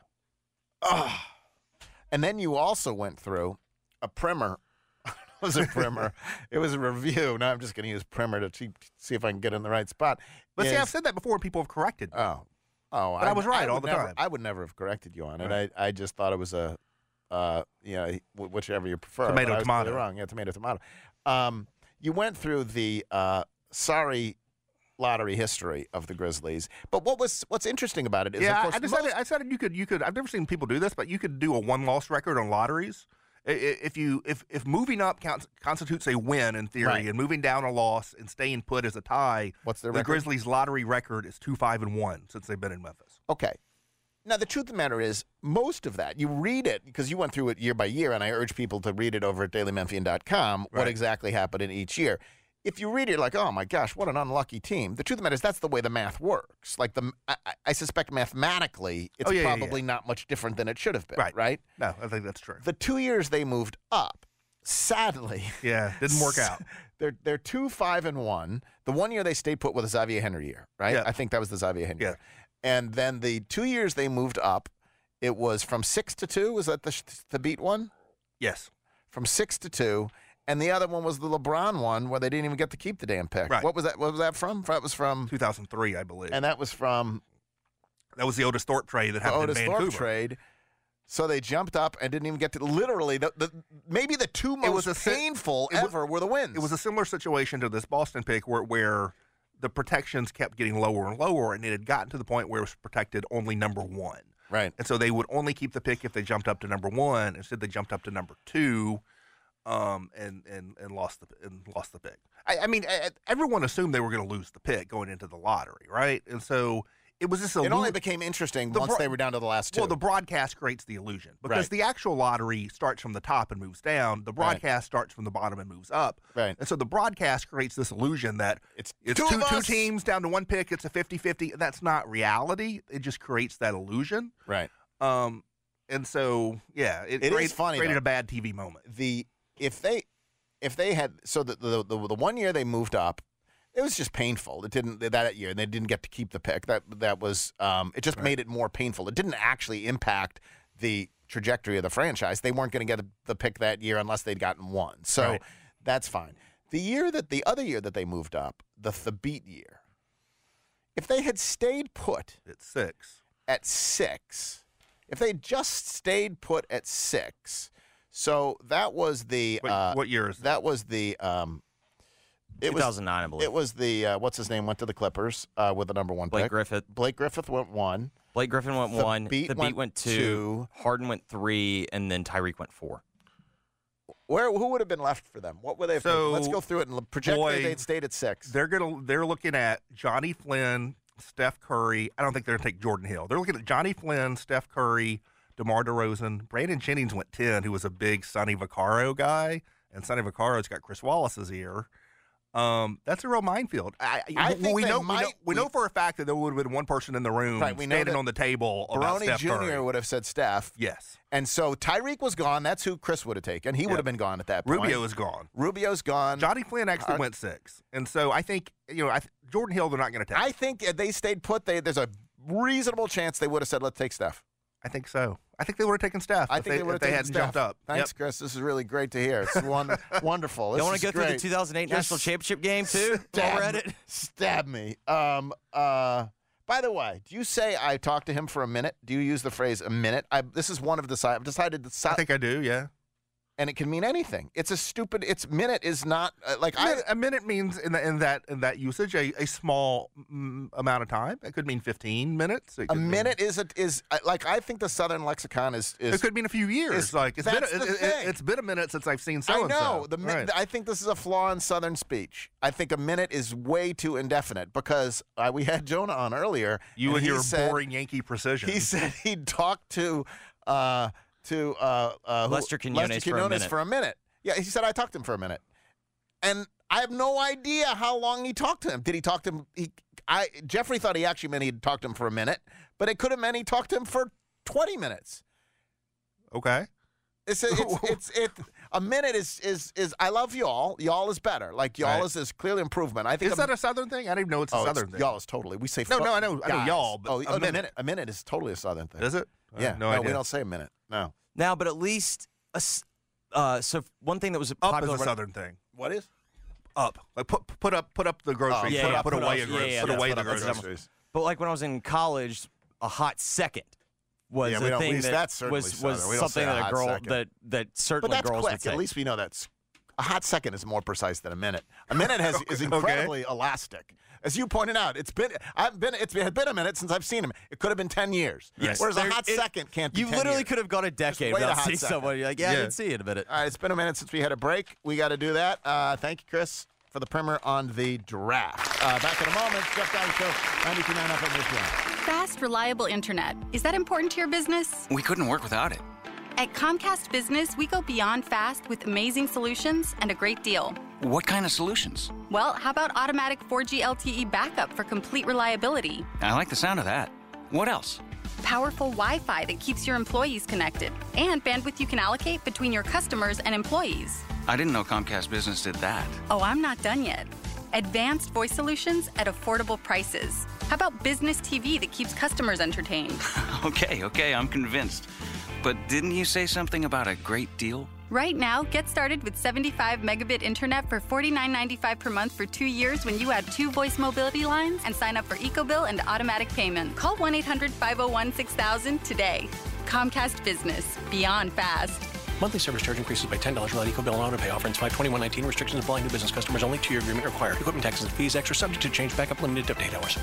Ah. And then you also went through a primer. It was a primer. It was a review. Now I'm just going to use primer to see, see if I can get in the right spot. But see, Is- I've said that before and people have corrected me. Oh. Oh, But I was right all would the never- time. I would never have corrected you on it. Right. I, I just thought it was a uh, you know, wh- whichever you prefer. Tomato, but I was tomato. totally wrong. Yeah, tomato, tomato. Um, you went through the uh, sorry lottery history of the Grizzlies, but what was what's interesting about it is, yeah, of course, I decided, I decided you could you could. I've never seen people do this, but you could do a one loss record on lotteries. I- i- If you if if moving up counts, constitutes a win in theory, Right. and moving down a loss and staying put is a tie, what's their the record? Grizzlies' lottery record is two five and one since they've been in Memphis. Okay. Now, the truth of the matter is, most of that, you read it, because you went through it year by year, and I urge people to read it over at daily memphian dot com, what Right. exactly happened in each year. If you read it, you're like, oh, my gosh, what an unlucky team. The truth of the matter is, that's the way the math works. Like, the I, I suspect mathematically, it's Oh, yeah, yeah, probably yeah. not much different than it should have been, Right. right? No, I think that's true. The two years they moved up, sadly, Yeah, didn't work out. They're they're two five and one. The one year they stayed put with the Xavier Henry year, right? Yeah. I think that was the Xavier Henry Yeah. year. And then the two years they moved up, it was from six to two. Was that the the beat one? Yes. From six to two, and the other one was the LeBron one where they didn't even get to keep the damn pick. Right. What was that? What was that from? That was from two thousand three, I believe. and that was from That was the Otis Thorpe trade that the happened Otis in Thorpe Vancouver. trade. So they jumped up and didn't even get to literally the, the maybe the two most was a si- painful it wa- ever were the wins. It was a similar situation to this Boston pick where where the protections kept getting lower and lower, and it had gotten to the point where it was protected only number one. Right. And so they would only keep the pick if they jumped up to number one. Instead, they jumped up to number two, um, and and and lost the and lost the pick. I, I mean, I, everyone assumed they were going to lose the pick going into the lottery, right? And so it was just a It only lo- became interesting the once bro- they were down to the last two. Well, the broadcast creates the illusion because Right. the actual lottery starts from the top and moves down. The Right. broadcast starts from the bottom and moves up. Right. And so the broadcast creates this illusion that It's it's two two, of two us. teams down to one pick. It's a fifty-fifty. That's not reality. It just creates that illusion. right. Um, and so yeah, it, It is create- funny, created though. a bad T V moment. The if they if they had so the the, the the one year they moved up, it was just painful. It didn't that year, and they didn't get to keep the pick. That that was um, it just made it more painful. It didn't actually impact the trajectory of the franchise. They weren't going to get the pick that year unless they'd gotten one. So Right. that's fine. The year that the other year that they moved up, the Thabit year, if they had stayed put It's six. at six, if they just stayed put at six, so that was the Wait, uh, what year is that was the um, it two was thousand nine, I believe. it was the uh, what's his name went to the Clippers uh, with the number one Blake pick. Griffith. Blake Griffith went one. Blake Griffin went The one. Beat the went beat went two, two. Harden went three, and then Tyreek went four. Where who would have been left for them? What would they have? So, picked? Let's go through it and project boy, that they'd stayed at six. They're gonna they're looking at Johnny Flynn, Steph Curry. I don't think they're gonna take Jordan Hill. They're looking at Johnny Flynn, Steph Curry, DeMar DeRozan. Brandon Jennings went ten, who was a big Sonny Vaccaro guy, and Sonny Vaccaro's got Chris Wallace's ear. Um, that's a real minefield. I, I we, think we they know, we might- know we know for a fact that there would have been one person in the room Right, we know standing that on the table about Barone Steph Junior Curry. would have said Steph. Yes. And so Tyreek was gone. That's who Chris would have taken. He would Yeah. have been gone at that point. Rubio is gone. Rubio's gone. Johnny Flynn actually Uh, went six, and so I think you know I th- Jordan Hill they're not going to take. I think if they stayed put, they, there's a reasonable chance they would have said, let's take Steph. I think so. I think they would have taken Steph. I if think they, they would have if they taken hadn't Steph. jumped up. Thanks, Yep. Chris. This is really great to hear. It's one, wonderful. This You want is to go through the great. two thousand eight Just National Championship game too? Stab, While we're at it. stab me. Um, uh, by the way, do you say I talked to him for a minute? Do you use the phrase a minute? I, this is one of the side. I've decided that. I think I do. Yeah. And it can mean anything. It's a stupid. It's minute is not uh, like A I. minute, a minute means in, the, in that in that usage a, a small mm, amount of time. It could mean fifteen minutes. It A could mean- minute is a, is uh, like I think the Southern lexicon is is. It could mean a few years. is- like it's been that's a, the it, thing. has been a minute since I've seen so I and know. so. The, mi- Right. I think this is a flaw in Southern speech. I think a minute is way too indefinite because uh, we had Jonah on earlier. You and he your said- boring Yankee precision. He said he'd talked to uh, to uh, uh, who- Lester Quinones Lester for a Quinones minute. for a minute. Yeah, he said I talked to him for a minute, and I have no idea how long he talked to him. Did he talk to him? He, I Jeffrey thought he actually meant he'd talked to him for a minute, but it could have meant he talked to him for twenty minutes. Okay. It's a, it's it's it. A minute is is is. I love y'all. Y'all is better. Like y'all Right. is is clearly improvement. I think Is a, that a Southern thing? I didn't even know it's a oh, Southern thing. Y'all is totally. We say No, fu- no, I know- I know guys. y'all, but oh, a oh, no, minute. minute. A minute is totally a Southern thing. Is it? I Yeah. have no, idea. we don't say a minute. No. Now, but at least, a s uh, so one thing that was Up popular is a when- Southern thing. What is? Up. Like put put up put up the groceries. yeah, put, yeah, up, put, put away up- your groceries. yeah, yeah, put that's away what the I- that's what I'm- groceries. But like when I was in college, a hot second was Yeah, we the don't- thing we- that that's certainly was, Southern. was We don't say something a that a hot girl second. that that But certainly that's girls quick. would say. At least we know that's a hot second is more precise than a minute. A minute has is incredibly elastic. As you pointed out, it's been I've been it's been, been a minute since I've seen him. It could have been ten years. Yes. Whereas There- a hot it- second can't be You ten literally years. could have gone a decade wait a without hot seeing second. someone. You're like, yeah, I Yeah. didn't see it in a minute. All right, it's been a minute since we had a break. We got to do that. Uh, thank you, Chris, for the primer on the draft. Uh, back in a moment. Jeff Dowdy Show, ninety-two point nine F M H D one. Fast, reliable internet. Is that important to your business? We couldn't work without it. At Comcast Business, we go beyond fast with amazing solutions and a great deal. What kind of solutions? Well, how about automatic four G L T E backup for complete reliability? I like the sound of that. What else? Powerful Wi-Fi that keeps your employees connected, and bandwidth you can allocate between your customers and employees. I didn't know Comcast Business did that. Oh, I'm not done yet. Advanced voice solutions at affordable prices. How about business T V that keeps customers entertained? Okay, okay, I'm convinced. But didn't you say something about a great deal? Right now, get started with seventy-five megabit internet for forty-nine ninety-five per month for two years when you add two voice mobility lines and sign up for EcoBill and automatic payment. Call one eight hundred five oh one six thousand today. Comcast Business. Beyond fast. Monthly service charge increases by ten dollars without EcoBill and auto pay. Offer ends five twenty-one nineteen. Restrictions apply. New business customers only. Two-year agreement required. Equipment taxes and fees extra. Subject to change. Backup limited update hours.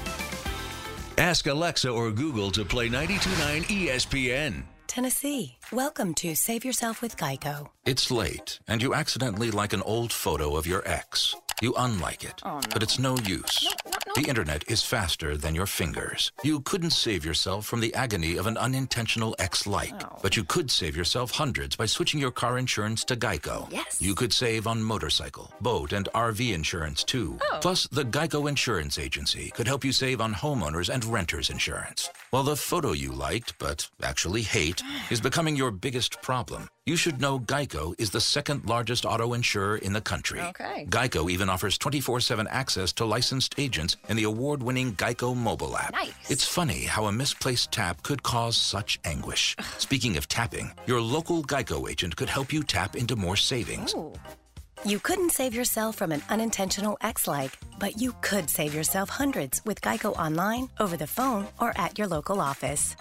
Ask Alexa or Google to play ninety-two point nine E S P N. Tennessee, welcome to Save Yourself with Geico. It's late, and you accidentally like an old photo of your ex. You unlike it, Oh, no. but it's no use. No, no, no. The internet is faster than your fingers. You couldn't save yourself from the agony of an unintentional ex-like, Oh. but you could save yourself hundreds by switching your car insurance to Geico. Yes. You could save on motorcycle, boat, and R V insurance, too. Oh. Plus, the Geico Insurance Agency could help you save on homeowners and renters insurance. While the photo you liked, but actually hate, is becoming your biggest problem, you should know Geico is the second largest auto insurer in the country. Okay. Geico even offers twenty-four seven access to licensed agents in the award-winning Geico mobile app. Nice. It's funny how a misplaced tap could cause such anguish. Speaking of tapping, your local Geico agent could help you tap into more savings. Ooh. You couldn't save yourself from an unintentional ex-like, but you could save yourself hundreds with Geico online, over the phone, or at your local office.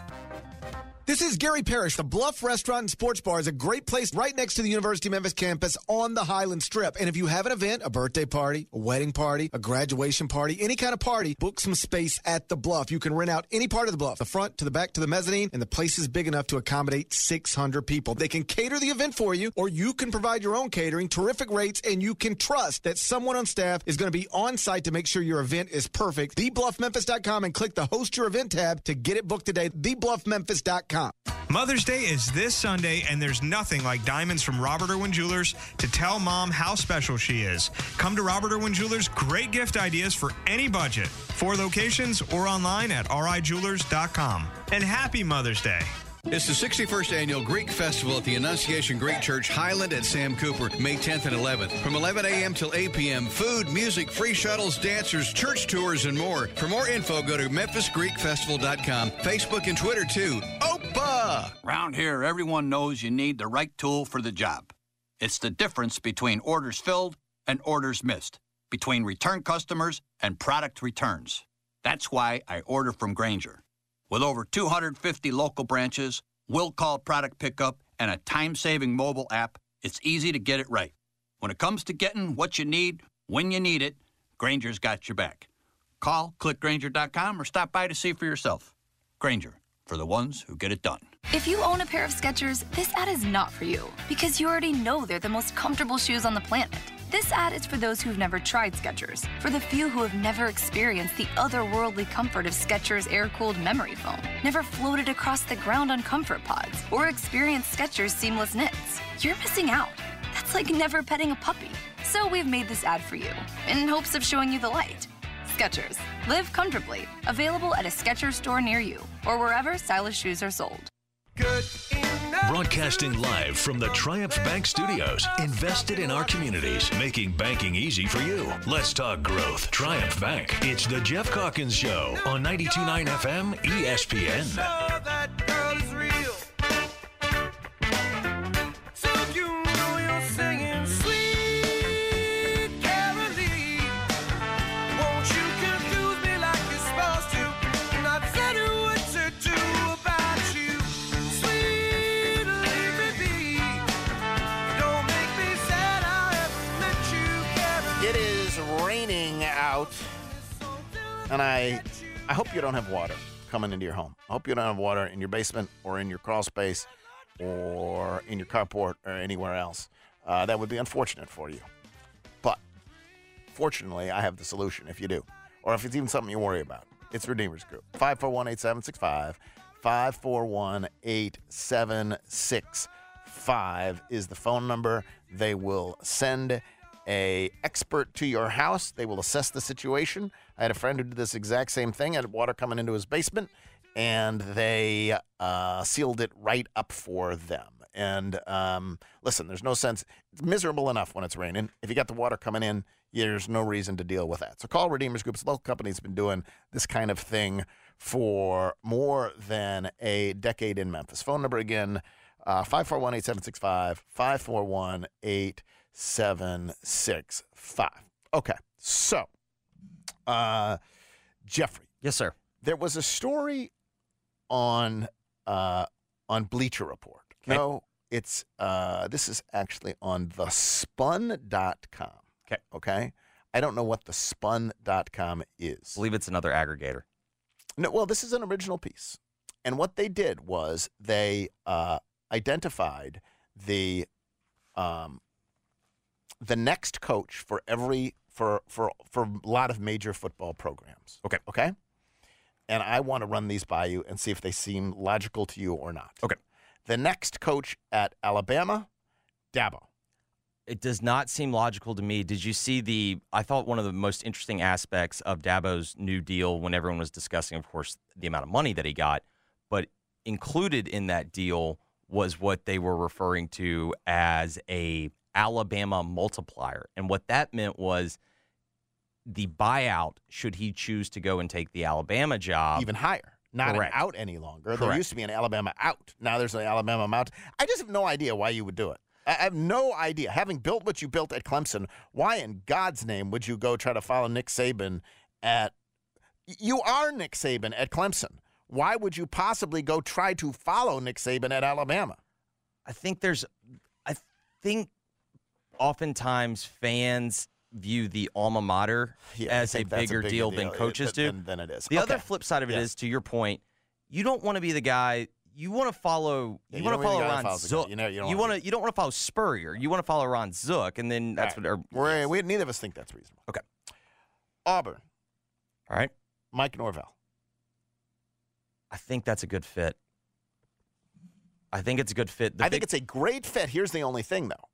This is Gary Parrish. The Bluff Restaurant and Sports Bar is a great place right next to the University of Memphis campus on the Highland Strip. And if you have an event, a birthday party, a wedding party, a graduation party, any kind of party, book some space at the Bluff. You can rent out any part of the Bluff, the front to the back to the mezzanine, and the place is big enough to accommodate six hundred people. They can cater the event for you, or you can provide your own catering, terrific rates, and you can trust that someone on staff is going to be on site to make sure your event is perfect. the bluff memphis dot com and click the Host Your Event tab to get it booked today. the bluff memphis dot com. Mother's Day is this Sunday, and there's nothing like diamonds from Robert Irwin Jewelers to tell mom how special she is. Come to Robert Irwin Jewelers, great gift ideas for any budget. Four locations or online at r i jewelers dot com. And happy Mother's Day. It's the sixty-first Annual Greek Festival at the Annunciation Greek Church, Highland at Sam Cooper, May tenth and eleventh. From eleven a.m. till eight p.m., food, music, free shuttles, dancers, church tours, and more. For more info, go to memphis greek festival dot com, Facebook and Twitter, too. Opa! Round here, everyone knows you need the right tool for the job. It's the difference between orders filled and orders missed, between return customers and product returns. That's why I order from Grainger. With over two hundred fifty local branches, will call product pickup, and a time-saving mobile app, it's easy to get it right. When it comes to getting what you need, when you need it, Grainger's got your back. Call, click Grainger dot com, or stop by to see for yourself. Grainger, for the ones who get it done. If you own a pair of Skechers, this ad is not for you, because you already know they're the most comfortable shoes on the planet. This ad is for those who've never tried Skechers, for the few who have never experienced the otherworldly comfort of Skechers air-cooled memory foam, never floated across the ground on comfort pods, or experienced Skechers seamless knits. You're missing out. That's like never petting a puppy. So we've made this ad for you, in hopes of showing you the light. Skechers. Live comfortably. Available at a Skechers store near you, or wherever stylish shoes are sold. Broadcasting live from the Triumph Bank Studios, invested in our communities, making banking easy for you. Let's talk growth. Triumph Bank. It's the Jeff Calkins Show on ninety-two point nine F M E S P N. raining out, and I, I hope you don't have water coming into your home. I hope you don't have water in your basement or in your crawl space or in your carport or anywhere else. Uh, that would be unfortunate for you. But fortunately, I have the solution if you do, or if it's even something you worry about. It's Redeemers Group. five four one, eight seven six five. five four one, eight seven six five is the phone number. They will send a expert to your house. They will assess the situation. I had a friend who did this exact same thing, had water coming into his basement, and they uh, sealed it right up for them. And um, listen, there's no sense. It's miserable enough when it's raining. If you got the water coming in, there's no reason to deal with that. So call Redeemers Group. It's a local company that's been doing this kind of thing for more than a decade in Memphis. Phone number again, uh, five four one, eight seven six five, five four one, eight seven six five. Okay, so, uh, Jeffrey. Yes, sir. There was a story on uh, on Bleacher Report. Okay. No, it's uh, this is actually on the spun dot com. Okay. Okay. I don't know what the spun dot com is. I believe it's another aggregator. No, well, this is an original piece. And what they did was they uh, identified the um, the next coach for every for for for a lot of major football programs. Okay. Okay. And I want to run these by you and see if they seem logical to you or not. Okay. The next coach at Alabama, Dabo. It does not seem logical to me. Did you see the, I thought one of the most interesting aspects of Dabo's new deal when everyone was discussing, of course, the amount of money that he got, but included in that deal was what they were referring to as a Alabama multiplier. And what that meant was the buyout, should he choose to go and take the Alabama job. Even higher. Not Correct. an out any longer. Correct. There used to be an Alabama out. Now there's an Alabama mount. I just have no idea why you would do it. I have no idea. Having built what you built at Clemson, why in God's name would you go try to follow Nick Saban at – you are Nick Saban at Clemson. Why would you possibly go try to follow Nick Saban at Alabama? I think there's – I think oftentimes fans view the alma mater Yeah, as I a think that's bigger, deal, than deal coaches than, do. Than, than it is. The Okay. other flip side of it Yeah. is, to your point, you don't want to be the guy – you want to follow. Yeah, You, you want to don't follow really gotta Ron follow the guy. Zook. You know- you don't you wanna want to. You don't want to follow Spurrier. You want to follow Ron Zook, and then that's All what. right. We're, we neither of us think that's reasonable. Okay. Auburn. All right. Mike Norvell. I think that's a good fit. I think it's a good fit. The I think big- it's a great fit. Here's the only thing, though.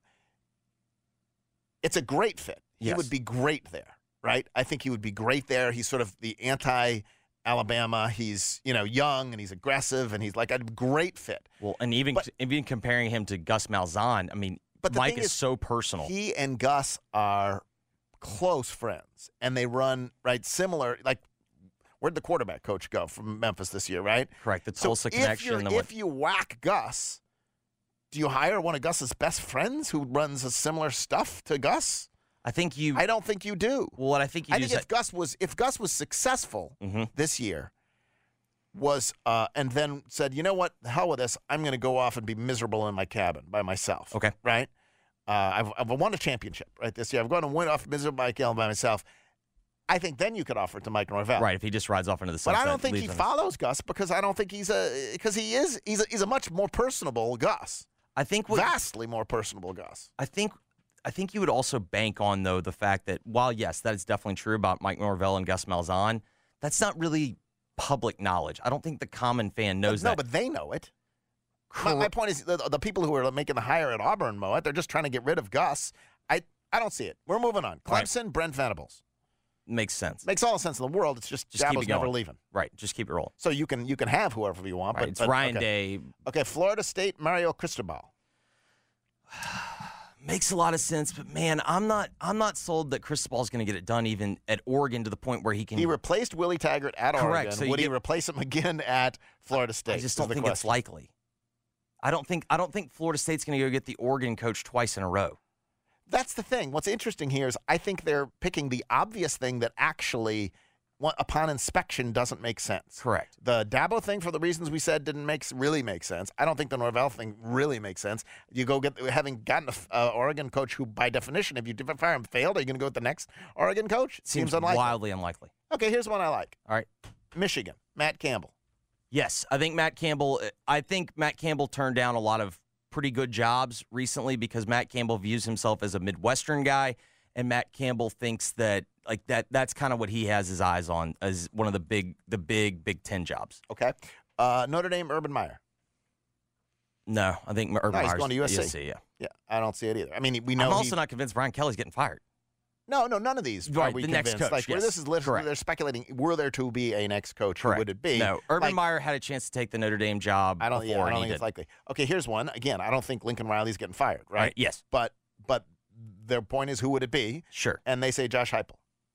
It's a great fit. He Yes. would be great there, right? I think he would be great there. He's sort of the anti-Alabama. He's, you know, young and he's aggressive and he's like a great fit. well, and even but- even comparing him to Gus Malzahn, I mean, But the Mike thing is, is, so personal. He and Gus are close friends, and they run, right, similar, like, where'd the quarterback coach go from Memphis this year, right? Correct. The So Tulsa if connection. you're- the what- If you whack Gus, do you hire one of Gus's best friends who runs a similar stuff to Gus? I think you. I don't think you do. Well, what I think you I do think is if Gus was if Gus was successful Mhm. this year, was uh, and then said, you know what, the hell with this, I'm going to go off and be miserable in my cabin by myself. Okay. Right. Uh, I've I've won a championship right this year. I'm going to win off miserable by cabin by myself. I think then you could offer it to Mike Norvell. right. If he just rides off into the But sunset. I don't think he leaves on his- follows Gus because I don't think he's a because he is he's a, he's a much more personable Gus. I think what, Vastly more personable Gus. I think I think you would also bank on, though, the fact that while, yes, that is definitely true about Mike Norvell and Gus Malzahn, that's not really public knowledge. I don't think the common fan knows no, that. but they know it. My, my point is the, the people who are making the hire at Auburn know it. They're just trying to get rid of Gus. I, I don't see it. We're moving on. Clemson, Right. Brent Venables. Makes sense. Makes all the sense in the world. It's just, Just keep Dabo's it going. never leaving. Right. Just keep it rolling. So you can you can have whoever you want. Right. But, It's but- Ryan okay. Day. Okay, Florida State, Mario Cristobal. Makes a lot of sense, but man, I'm not I'm not sold that Cristobal's going to get it done even at Oregon to the point where he can. He replaced Willie Taggart at Correct. Oregon. So you Would he get- replace him again at Florida State? I just is don't the think it's question. likely. I don't think I don't think Florida State's going to go get the Oregon coach twice in a row. That's the thing. What's interesting here is I think they're picking the obvious thing that actually what, upon inspection doesn't make sense. Correct. The Dabo thing, for the reasons we said, didn't make really make sense. I don't think the Norvell thing really makes sense. You go get having gotten an uh, Oregon coach who, by definition, if you fire him, failed. Are you going to go with the next Oregon coach? Seems, Seems unlikely. wildly unlikely. Okay, here's one I like. All right, Michigan, Matt Campbell. Yes, I think Matt Campbell. I think Matt Campbell turned down a lot of pretty good jobs recently because Matt Campbell views himself as a Midwestern guy, and Matt Campbell thinks that like that that's kind of what he has his eyes on as one of the big the big Big Ten jobs. Okay, uh, Notre Dame, Urban Meyer. No, I think Urban No, he's Meyer's going to U S C. U S C, yeah, yeah. I don't see it either. I mean, we know. I'm also he, not convinced Brian Kelly's getting fired. No, no, none of these Right, are we the next convinced. coach, Like, where yes. this is literally, Correct. they're speculating, were there to be a next coach, who Correct. would it be? No, Urban Like, Meyer had a chance to take the Notre Dame job I don't, before yeah, I and don't he think it's did. likely. Okay, here's one. Again, I don't think Lincoln Riley's getting fired, right? Right, yes. But but their point is, who would it be? Sure. And they say Josh Heupel.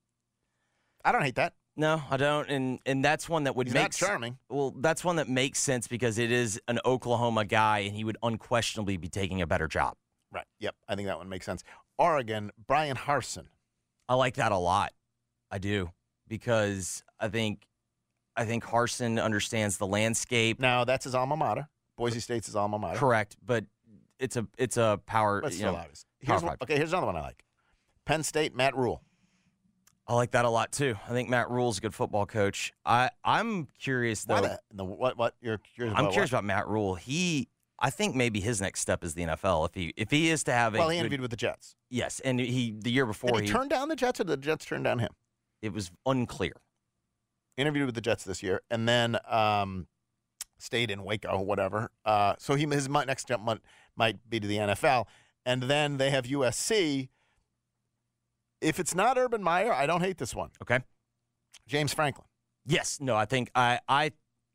I don't hate that. No, I don't, and and that's one that would He's make not charming. Well, that's one that makes sense because it is an Oklahoma guy, and he would unquestionably be taking a better job. Right. Yep. I think that one makes sense. Oregon, Brian Harsin. I like that a lot. I do because I think I think Harsin understands the landscape. Now that's his alma mater. Boise State's his alma mater. Correct, but it's a it's a power. But you still know, obvious. Here's power one, five. okay. Here's another one I like. Penn State, Matt Rule. I like that a lot too. I think Matt Rule's a good football coach. I I'm curious though. Why that? The, what? What? You're curious I'm about curious what? about Matt Rule. He, I think maybe his next step is the N F L. If he if he is to have a Well, he good- interviewed with the Jets. yes, and he the year before Did he, turn down the Jets, or did the Jets turn down him? it was unclear. Interviewed with the Jets this year, and then um, stayed in Waco, whatever. Uh, so he his mi- next jump might, might be to the N F L, and then they have U S C. If it's not Urban Meyer, I don't hate this one. Okay, James Franklin. Yes, no, I think I I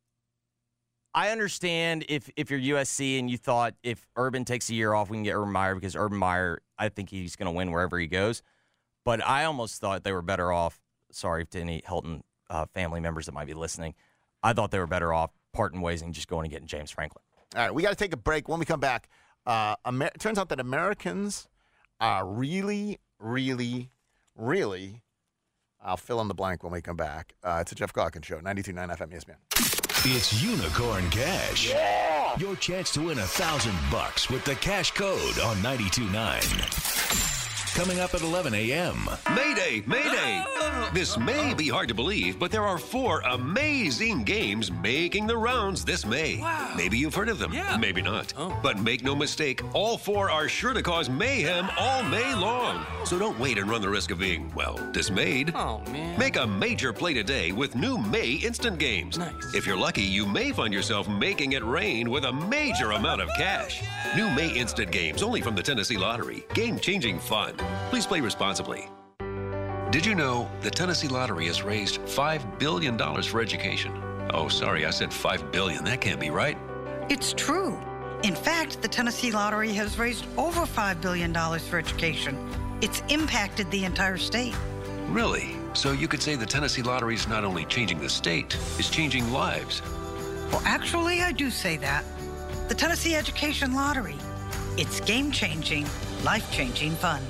I understand if if you're U S C and you thought if Urban takes a year off, we can get Urban Meyer because Urban Meyer, I think he's going to win wherever he goes. But I almost thought they were better off. Sorry to any Hilton uh, family members that might be listening. I thought they were better off parting ways and just going and getting James Franklin. All right, we got to take a break. When we come back, uh, Amer- it turns out that Americans are really, really, really. I'll fill in the blank when we come back. Uh, it's a Jeff Calkins Show, ninety-two point nine F M E S P N. It's Unicorn Cash. Yeah! Your chance to win a thousand bucks with the cash code on ninety-two point nine. Coming up at eleven a.m. Mayday, Mayday! This may be hard to believe, but there are four amazing games making the rounds this May. Wow. Maybe you've heard of them. Yeah. Maybe not. Oh. But make no mistake, all four are sure to cause mayhem all May long. So don't wait and run the risk of being, well, dismayed. Oh, man. Make a major play today with new May Instant Games. Nice. If you're lucky, you may find yourself making it rain with a major amount of cash. New May Instant Games, only from the Tennessee Lottery. Game-changing fun. Please play responsibly. Did you know the Tennessee Lottery has raised five billion dollars for education? Oh, sorry, I said five billion dollars. That can't be right. It's true. In fact, the Tennessee Lottery has raised over five billion dollars for education. It's impacted the entire state. Really? So you could say the Tennessee Lottery is not only changing the state, it's changing lives. Well, actually, I do say that. The Tennessee Education Lottery. It's game-changing, life-changing fun.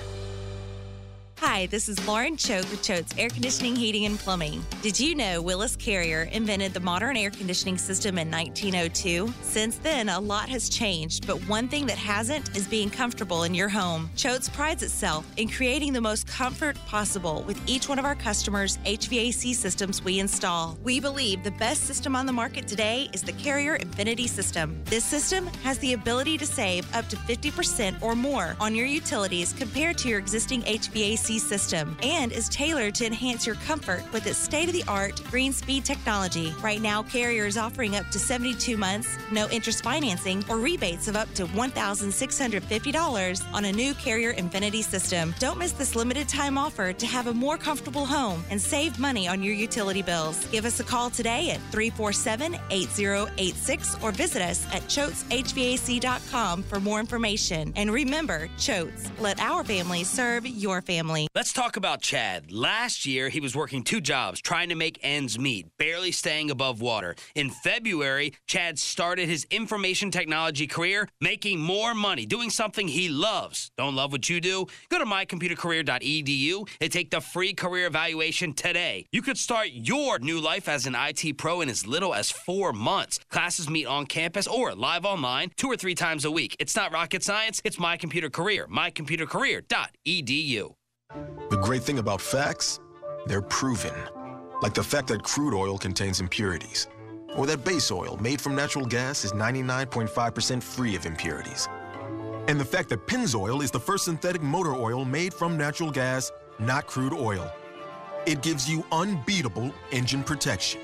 Hi, this is Lauren Choate with Choate's Air Conditioning, Heating, and Plumbing. Did you know Willis Carrier invented the modern air conditioning system in nineteen oh two? Since then, a lot has changed, but one thing that hasn't is being comfortable in your home. Choate's prides itself in creating the most comfort possible with each one of our customers' H V A C systems we install. We believe the best system on the market today is the Carrier Infinity System. This system has the ability to save up to fifty percent or more on your utilities compared to your existing H V A C system and is tailored to enhance your comfort with its state-of-the-art green speed technology. Right now, Carrier is offering up to seventy-two months, no interest financing, or rebates of up to one thousand six hundred fifty dollars on a new Carrier Infinity system. Don't miss this limited time offer to have a more comfortable home and save money on your utility bills. Give us a call today at three four seven, eight zero eight six or visit us at choates H V A C dot com for more information. And remember, Choates, let our family serve your family. family. Let's talk about Chad. Last year, he was working two jobs, trying to make ends meet, barely staying above water. In February, Chad started his information technology career, making more money, doing something he loves. Don't love what you do? Go to my computer career dot e d u and take the free career evaluation today. You could start your new life as an I T pro in as little as four months. Classes meet on campus or live online two or three times a week. It's not rocket science. It's My Computer Career. my computer career dot e d u. The great thing about facts, they're proven. Like the fact that crude oil contains impurities. Or that base oil made from natural gas is ninety-nine point five percent free of impurities. And the fact that Pennzoil is the first synthetic motor oil made from natural gas, not crude oil. It gives you unbeatable engine protection.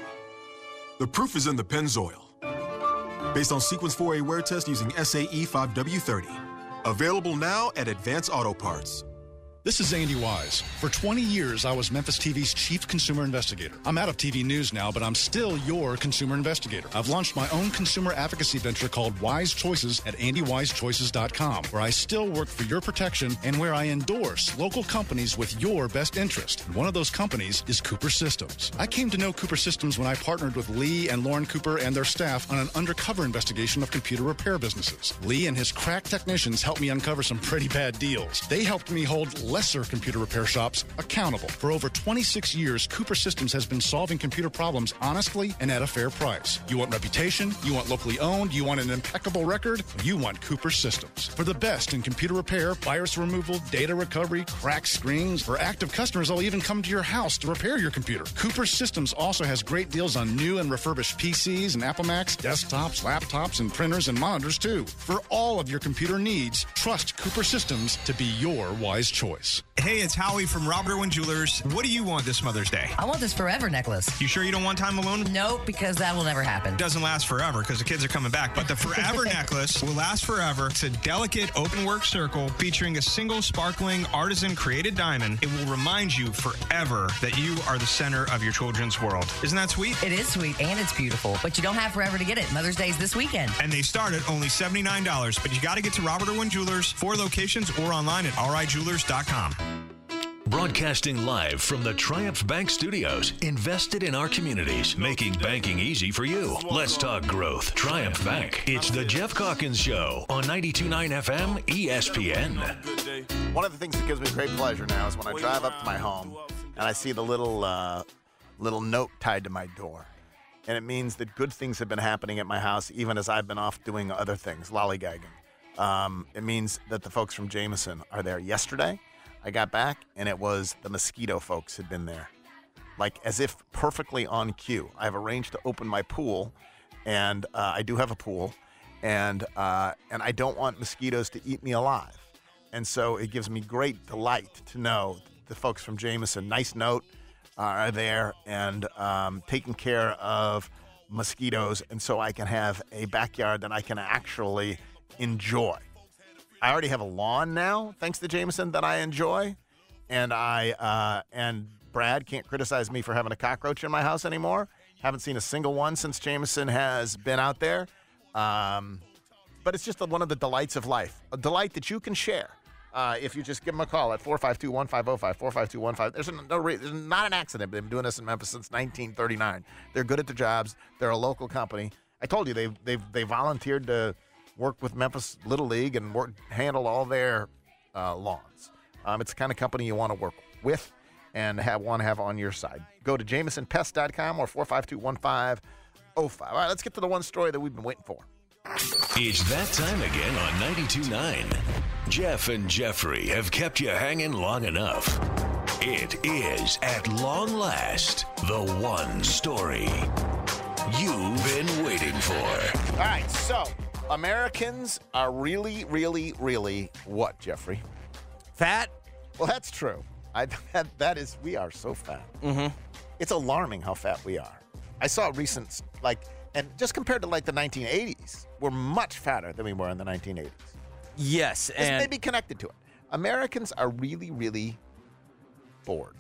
The proof is in the Pennzoil. Based on Sequence four A wear test using S A E five W thirty. Available now at Advance Auto Parts. This is Andy Wise. For twenty years, I was Memphis T V's chief consumer investigator. I'm out of T V news now, but I'm still your consumer investigator. I've launched my own consumer advocacy venture called Wise Choices at andy wise choices dot com, where I still work for your protection and where I endorse local companies with your best interest. And one of those companies is Cooper Systems. I came to know Cooper Systems when I partnered with Lee and Lauren Cooper and their staff on an undercover investigation of computer repair businesses. Lee and his crack technicians helped me uncover some pretty bad deals. They helped me hold lesser computer repair shops accountable. For over twenty-six years, Cooper Systems has been solving computer problems honestly and at a fair price. You want reputation? You want locally owned? You want an impeccable record? You want Cooper Systems. For the best in computer repair, virus removal, data recovery, cracked screens. For active customers, they'll even come to your house to repair your computer. Cooper Systems also has great deals on new and refurbished P Cs and Apple Macs, desktops, laptops, and printers and monitors too. For all of your computer needs, trust Cooper Systems to be your wise choice. Hey, it's Howie from Robert Irwin Jewelers. What do you want this Mother's Day? I want this forever necklace. You sure you don't want time alone? Nope, because that will never happen. Doesn't last forever because the kids are coming back. But the Forever necklace will last forever. It's a delicate open work circle featuring a single sparkling artisan created diamond. It will remind you forever that you are the center of your children's world. Isn't that sweet? It is sweet and it's beautiful, but you don't have forever to get it. Mother's Day is this weekend. And they start at only seventy-nine dollars, but you got to get to Robert Irwin Jewelers, four locations, or online at r i jewelers dot com. Broadcasting live from the Triumph Bank Studios, invested in our communities, making banking easy for you. Let's talk growth. Triumph Bank. It's the Jeff Calkins Show on ninety-two point nine F M E S P N. One of the things that gives me great pleasure now is when I drive up to my home and I see the little uh, little note tied to my door. And it means that good things have been happening at my house, even as I've been off doing other things, lollygagging. Um, it means that the folks from Jameson are there. Yesterday, I got back, and it was the mosquito folks had been there, like as if perfectly on cue. I've arranged to open my pool, and uh, I do have a pool, and uh, and I don't want mosquitoes to eat me alive. And so it gives me great delight to know the folks from Jameson, nice note, uh, are there and um, taking care of mosquitoes, and so I can have a backyard that I can actually enjoy. I already have a lawn now, thanks to Jameson, that I enjoy, and I uh, and Brad can't criticize me for having a cockroach in my house anymore. Haven't seen a single one since Jameson has been out there. Um, but it's just a, one of the delights of life, a delight that you can share uh, if you just give them a call at four five two, one five zero five, four five two one five. There's, no re- there's not an accident. They've been doing this in Memphis since nineteen thirty-nine. They're good at their jobs. They're a local company. I told you, they they they volunteered to work with Memphis Little League and work, handle all their uh, lawns. Um, it's the kind of company you want to work with and have want to have on your side. Go to jameson pest dot com or four five two, one five zero five. All right, let's get to the one story that we've been waiting for. It's that time again on ninety-two point nine. Jeff and Jeffrey have kept you hanging long enough. It is, at long last, the one story you've been waiting for. All right, so Americans are really, really, really what, Jeffrey? Fat? Well, that's true. I that, that is, we are so fat. Mm-hmm. It's alarming how fat we are. I saw recent, like, and just compared to like the nineteen eighties, we're much fatter than we were in the nineteen eighties. Yes, this and may be connected to it. Americans are really, really bored.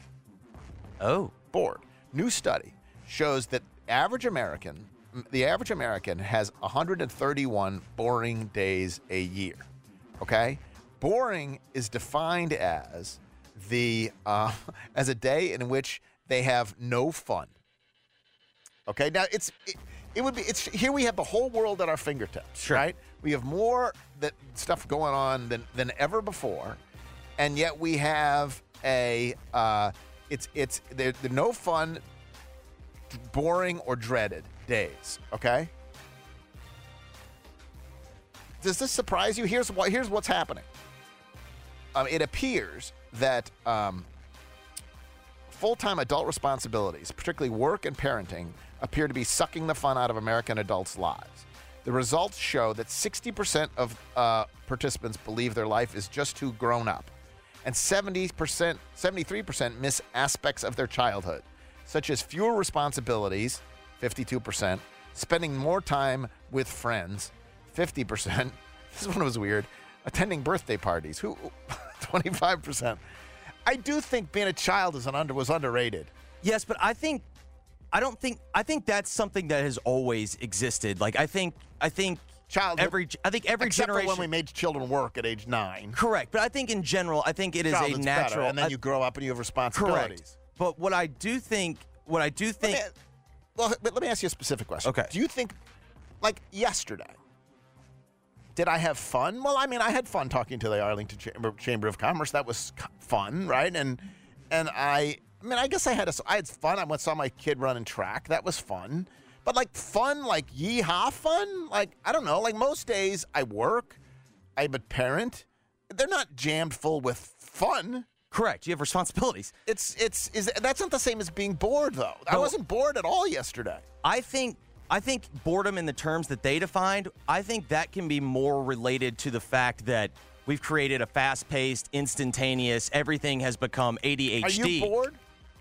Oh, bored. New study shows that average American, the average American has one hundred thirty-one boring days a year. Okay, boring is defined as the uh, as a day in which they have no fun. Okay, now it's it, it would be it's here we have the whole world at our fingertips, sure. right? We have more that stuff going on than than ever before, and yet we have a uh, it's it's they're, they're no fun, boring or dreaded days. Okay, does this surprise you? Here's what here's what's happening. Um, it appears that um, full-time adult responsibilities, particularly work and parenting, appear to be sucking the fun out of American adults' lives. The results show that sixty percent of uh, participants believe their life is just too grown up, and seventy percent, seventy-three percent miss aspects of their childhood, such as fewer responsibilities, fifty-two percent, spending more time with friends, fifty percent. This one was weird. Attending birthday parties, who, twenty-five percent. I do think being a child is an under was underrated. Yes, but I think, I don't think, I think that's something that has always existed. Like I think, I think childhood. Every, I think every except generation. For when we made children work at age nine. Correct, but I think in general, I think it is a natural. Better, and then I, you grow up and you have responsibilities. Correct. But what I do think, what I do think. Let me, well, but let me ask you a specific question. Okay. Do you think, like yesterday? Did I have fun? Well, I mean, I had fun talking to the Arlington Chamber, Chamber of Commerce. That was fun, right? And and I, I mean, I guess I had a, I had fun. I went saw my kid running track. That was fun. But like fun, like yeehaw fun, like I don't know. Like most days, I work. I'm a parent. They're not jammed full with fun. Correct. You have responsibilities. It's it's is that's not the same as being bored though. I wasn't bored at all yesterday. I think. I think boredom in the terms that they defined, I think that can be more related to the fact that we've created a fast-paced, instantaneous, everything has become A D H D. Are you bored?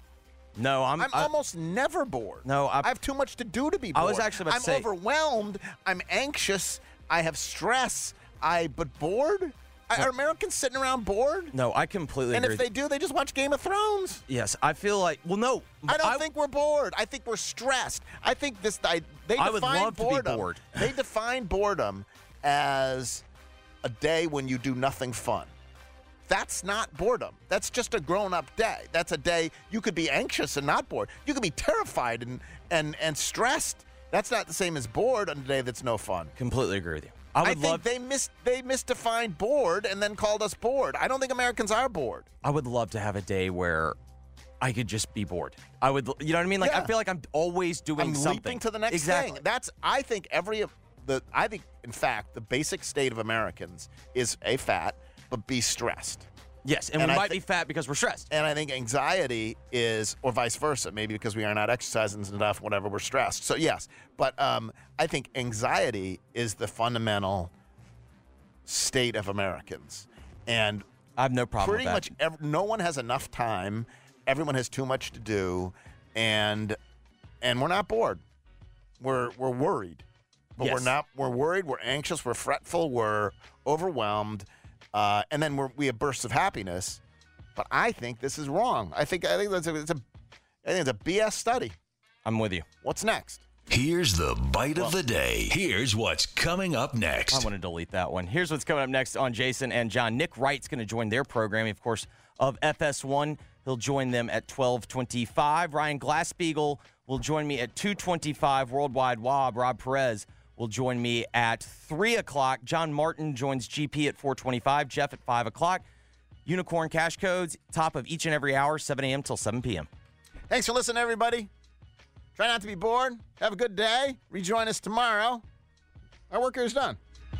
No, I'm... I'm I, almost never bored. No, I, I have too much to do to be bored. I was actually about I'm to say... overwhelmed. I'm anxious. I have stress. I But bored? Are Americans sitting around bored? No, I completely and agree. And if they do, they just watch Game of Thrones. Yes, I feel like, well, no. I don't I, think we're bored. I think we're stressed. I think this, I, they I define would love boredom. to be bored. They define boredom as a day when you do nothing fun. That's not boredom. That's just a grown-up day. That's a day you could be anxious and not bored. You could be terrified and, and, and stressed. That's not the same as bored on a day that's no fun. Completely agree with you. I would I think love, they mis they misdefined bored and then called us bored. I don't think Americans are bored. I would love to have a day where I could just be bored. I would, you know what I mean? Like Yeah. I feel like I'm always doing I'm something. leaping to the next exactly. thing. That's I think every the I think in fact the basic state of Americans is A, fat, but B, stressed. Yes, and, And we I might thi- be fat because we're stressed. And I think anxiety is, or vice versa, maybe because we are not exercising enough, whatever, we're stressed. So yes, but um, I think anxiety is the fundamental state of Americans, and I have no problem pretty with much that. ev- no one has enough time. Everyone has too much to do, and and we're not bored. We're we're worried, but we're Yes. not. We're worried. We're anxious. We're fretful. We're overwhelmed, uh, and then we're, we have bursts of happiness. But I think this is wrong. I think I think that's a, it's a I think it's a B S study. I'm with you. What's next? Here's the bite of the day. Here's what's coming up next. I want to delete that one. Here's what's coming up next on Jason and John. Nick Wright's going to join their programming, of course, of F S one. He'll join them at twelve twenty-five. Ryan Glasspiegel will join me at two twenty-five. Worldwide Wob, Rob Perez will join me at three o'clock. John Martin joins G P at four twenty-five. Jeff at five o'clock. Unicorn Cash Codes, top of each and every hour, seven a.m. till seven p.m. Thanks for listening, everybody. Try not to be bored. Have a good day. Rejoin us tomorrow. Our work here is done.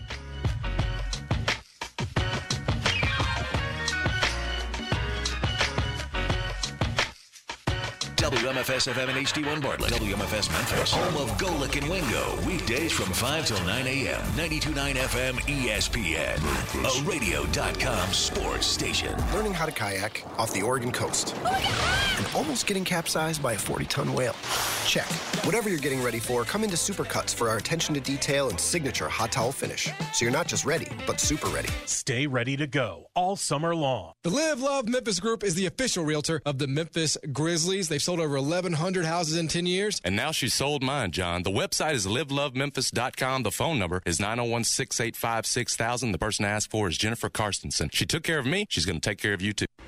W M F S F M and H D one Bartlett. W M F S Memphis. Home of Golick and Wingo. Weekdays from five till nine a.m. ninety-two point nine F M E S P N. A radio dot com sports station. Learning how to kayak off the Oregon coast. And almost getting capsized by a forty-ton whale. Check. Whatever you're getting ready for, come into Supercuts for our attention to detail and signature hot towel finish. So you're not just ready, but super ready. Stay ready to go all summer long. The Live Love Memphis Group is the official realtor of the Memphis Grizzlies. They've sold over eleven hundred houses in ten years. And now she sold mine, John. The website is live love memphis dot com. The phone number is nine oh one, six eight five, six thousand. The person I asked for is Jennifer Karstensen. She took care of me. She's going to take care of you, too.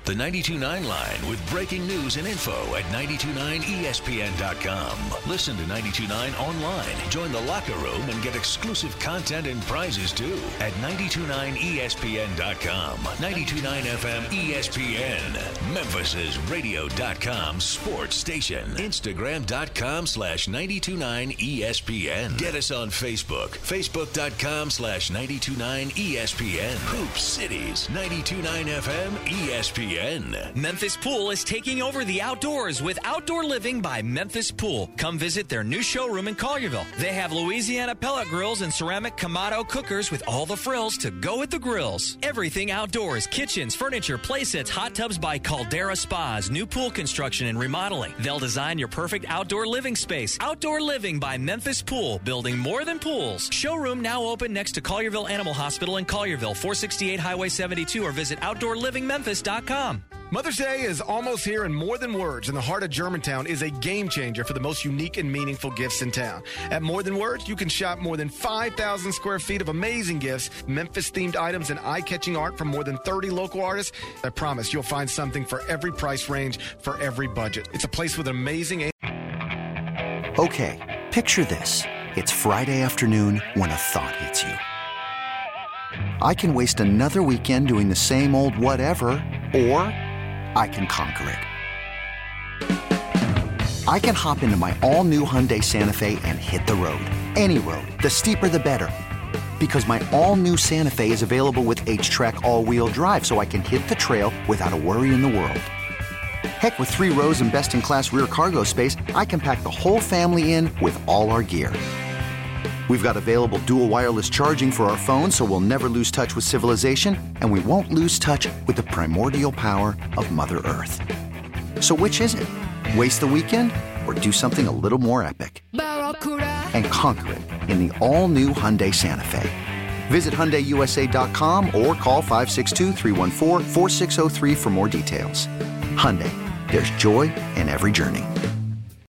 The ninety-two point nine Line with breaking news and info at nine two nine E S P N dot com. Listen to ninety-two point nine online. Join the locker room and get exclusive content and prizes too at nine two nine E S P N dot com. ninety-two point nine F M E S P N. Memphis's radio dot com sports station. Instagram.com slash 929 ESPN. Get us on Facebook. Facebook.com slash 929 ESPN. Hoop Cities. ninety-two point nine F M E S P N. Memphis Pool is taking over the outdoors with Outdoor Living by Memphis Pool. Come visit their new showroom in Collierville. They have Louisiana pellet grills and ceramic Kamado cookers with all the frills to go with the grills. Everything outdoors, kitchens, furniture, playsets, hot tubs by Caldera Spas, new pool construction and remodeling. They'll design your perfect outdoor living space. Outdoor Living by Memphis Pool, building more than pools. Showroom now open next to Collierville Animal Hospital in Collierville, four sixty-eight Highway seventy-two, or visit outdoor living memphis dot com. Mother's Day is almost here, and More Than Words in the heart of Germantown is a game changer for the most unique and meaningful gifts in town. At More Than Words, you can shop more than five thousand square feet of amazing gifts, Memphis-themed items, and eye-catching art from more than thirty local artists. I promise you'll find something for every price range, for every budget. It's a place with an amazing... Okay, picture this. It's Friday afternoon when a thought hits you. I can waste another weekend doing the same old whatever, or I can conquer it. I can hop into my all-new Hyundai Santa Fe and hit the road. Any road. The steeper, the better. Because my all-new Santa Fe is available with H-Track all-wheel drive, so I can hit the trail without a worry in the world. Heck, with three rows and best-in-class rear cargo space, I can pack the whole family in with all our gear. We've got available dual wireless charging for our phones, so we'll never lose touch with civilization, and we won't lose touch with the primordial power of Mother Earth. So which is it? Waste the weekend or do something a little more epic? And conquer it in the all-new Hyundai Santa Fe. Visit Hyundai U S A dot com or call five six two, three one four, four six zero three for more details. Hyundai, there's joy in every journey.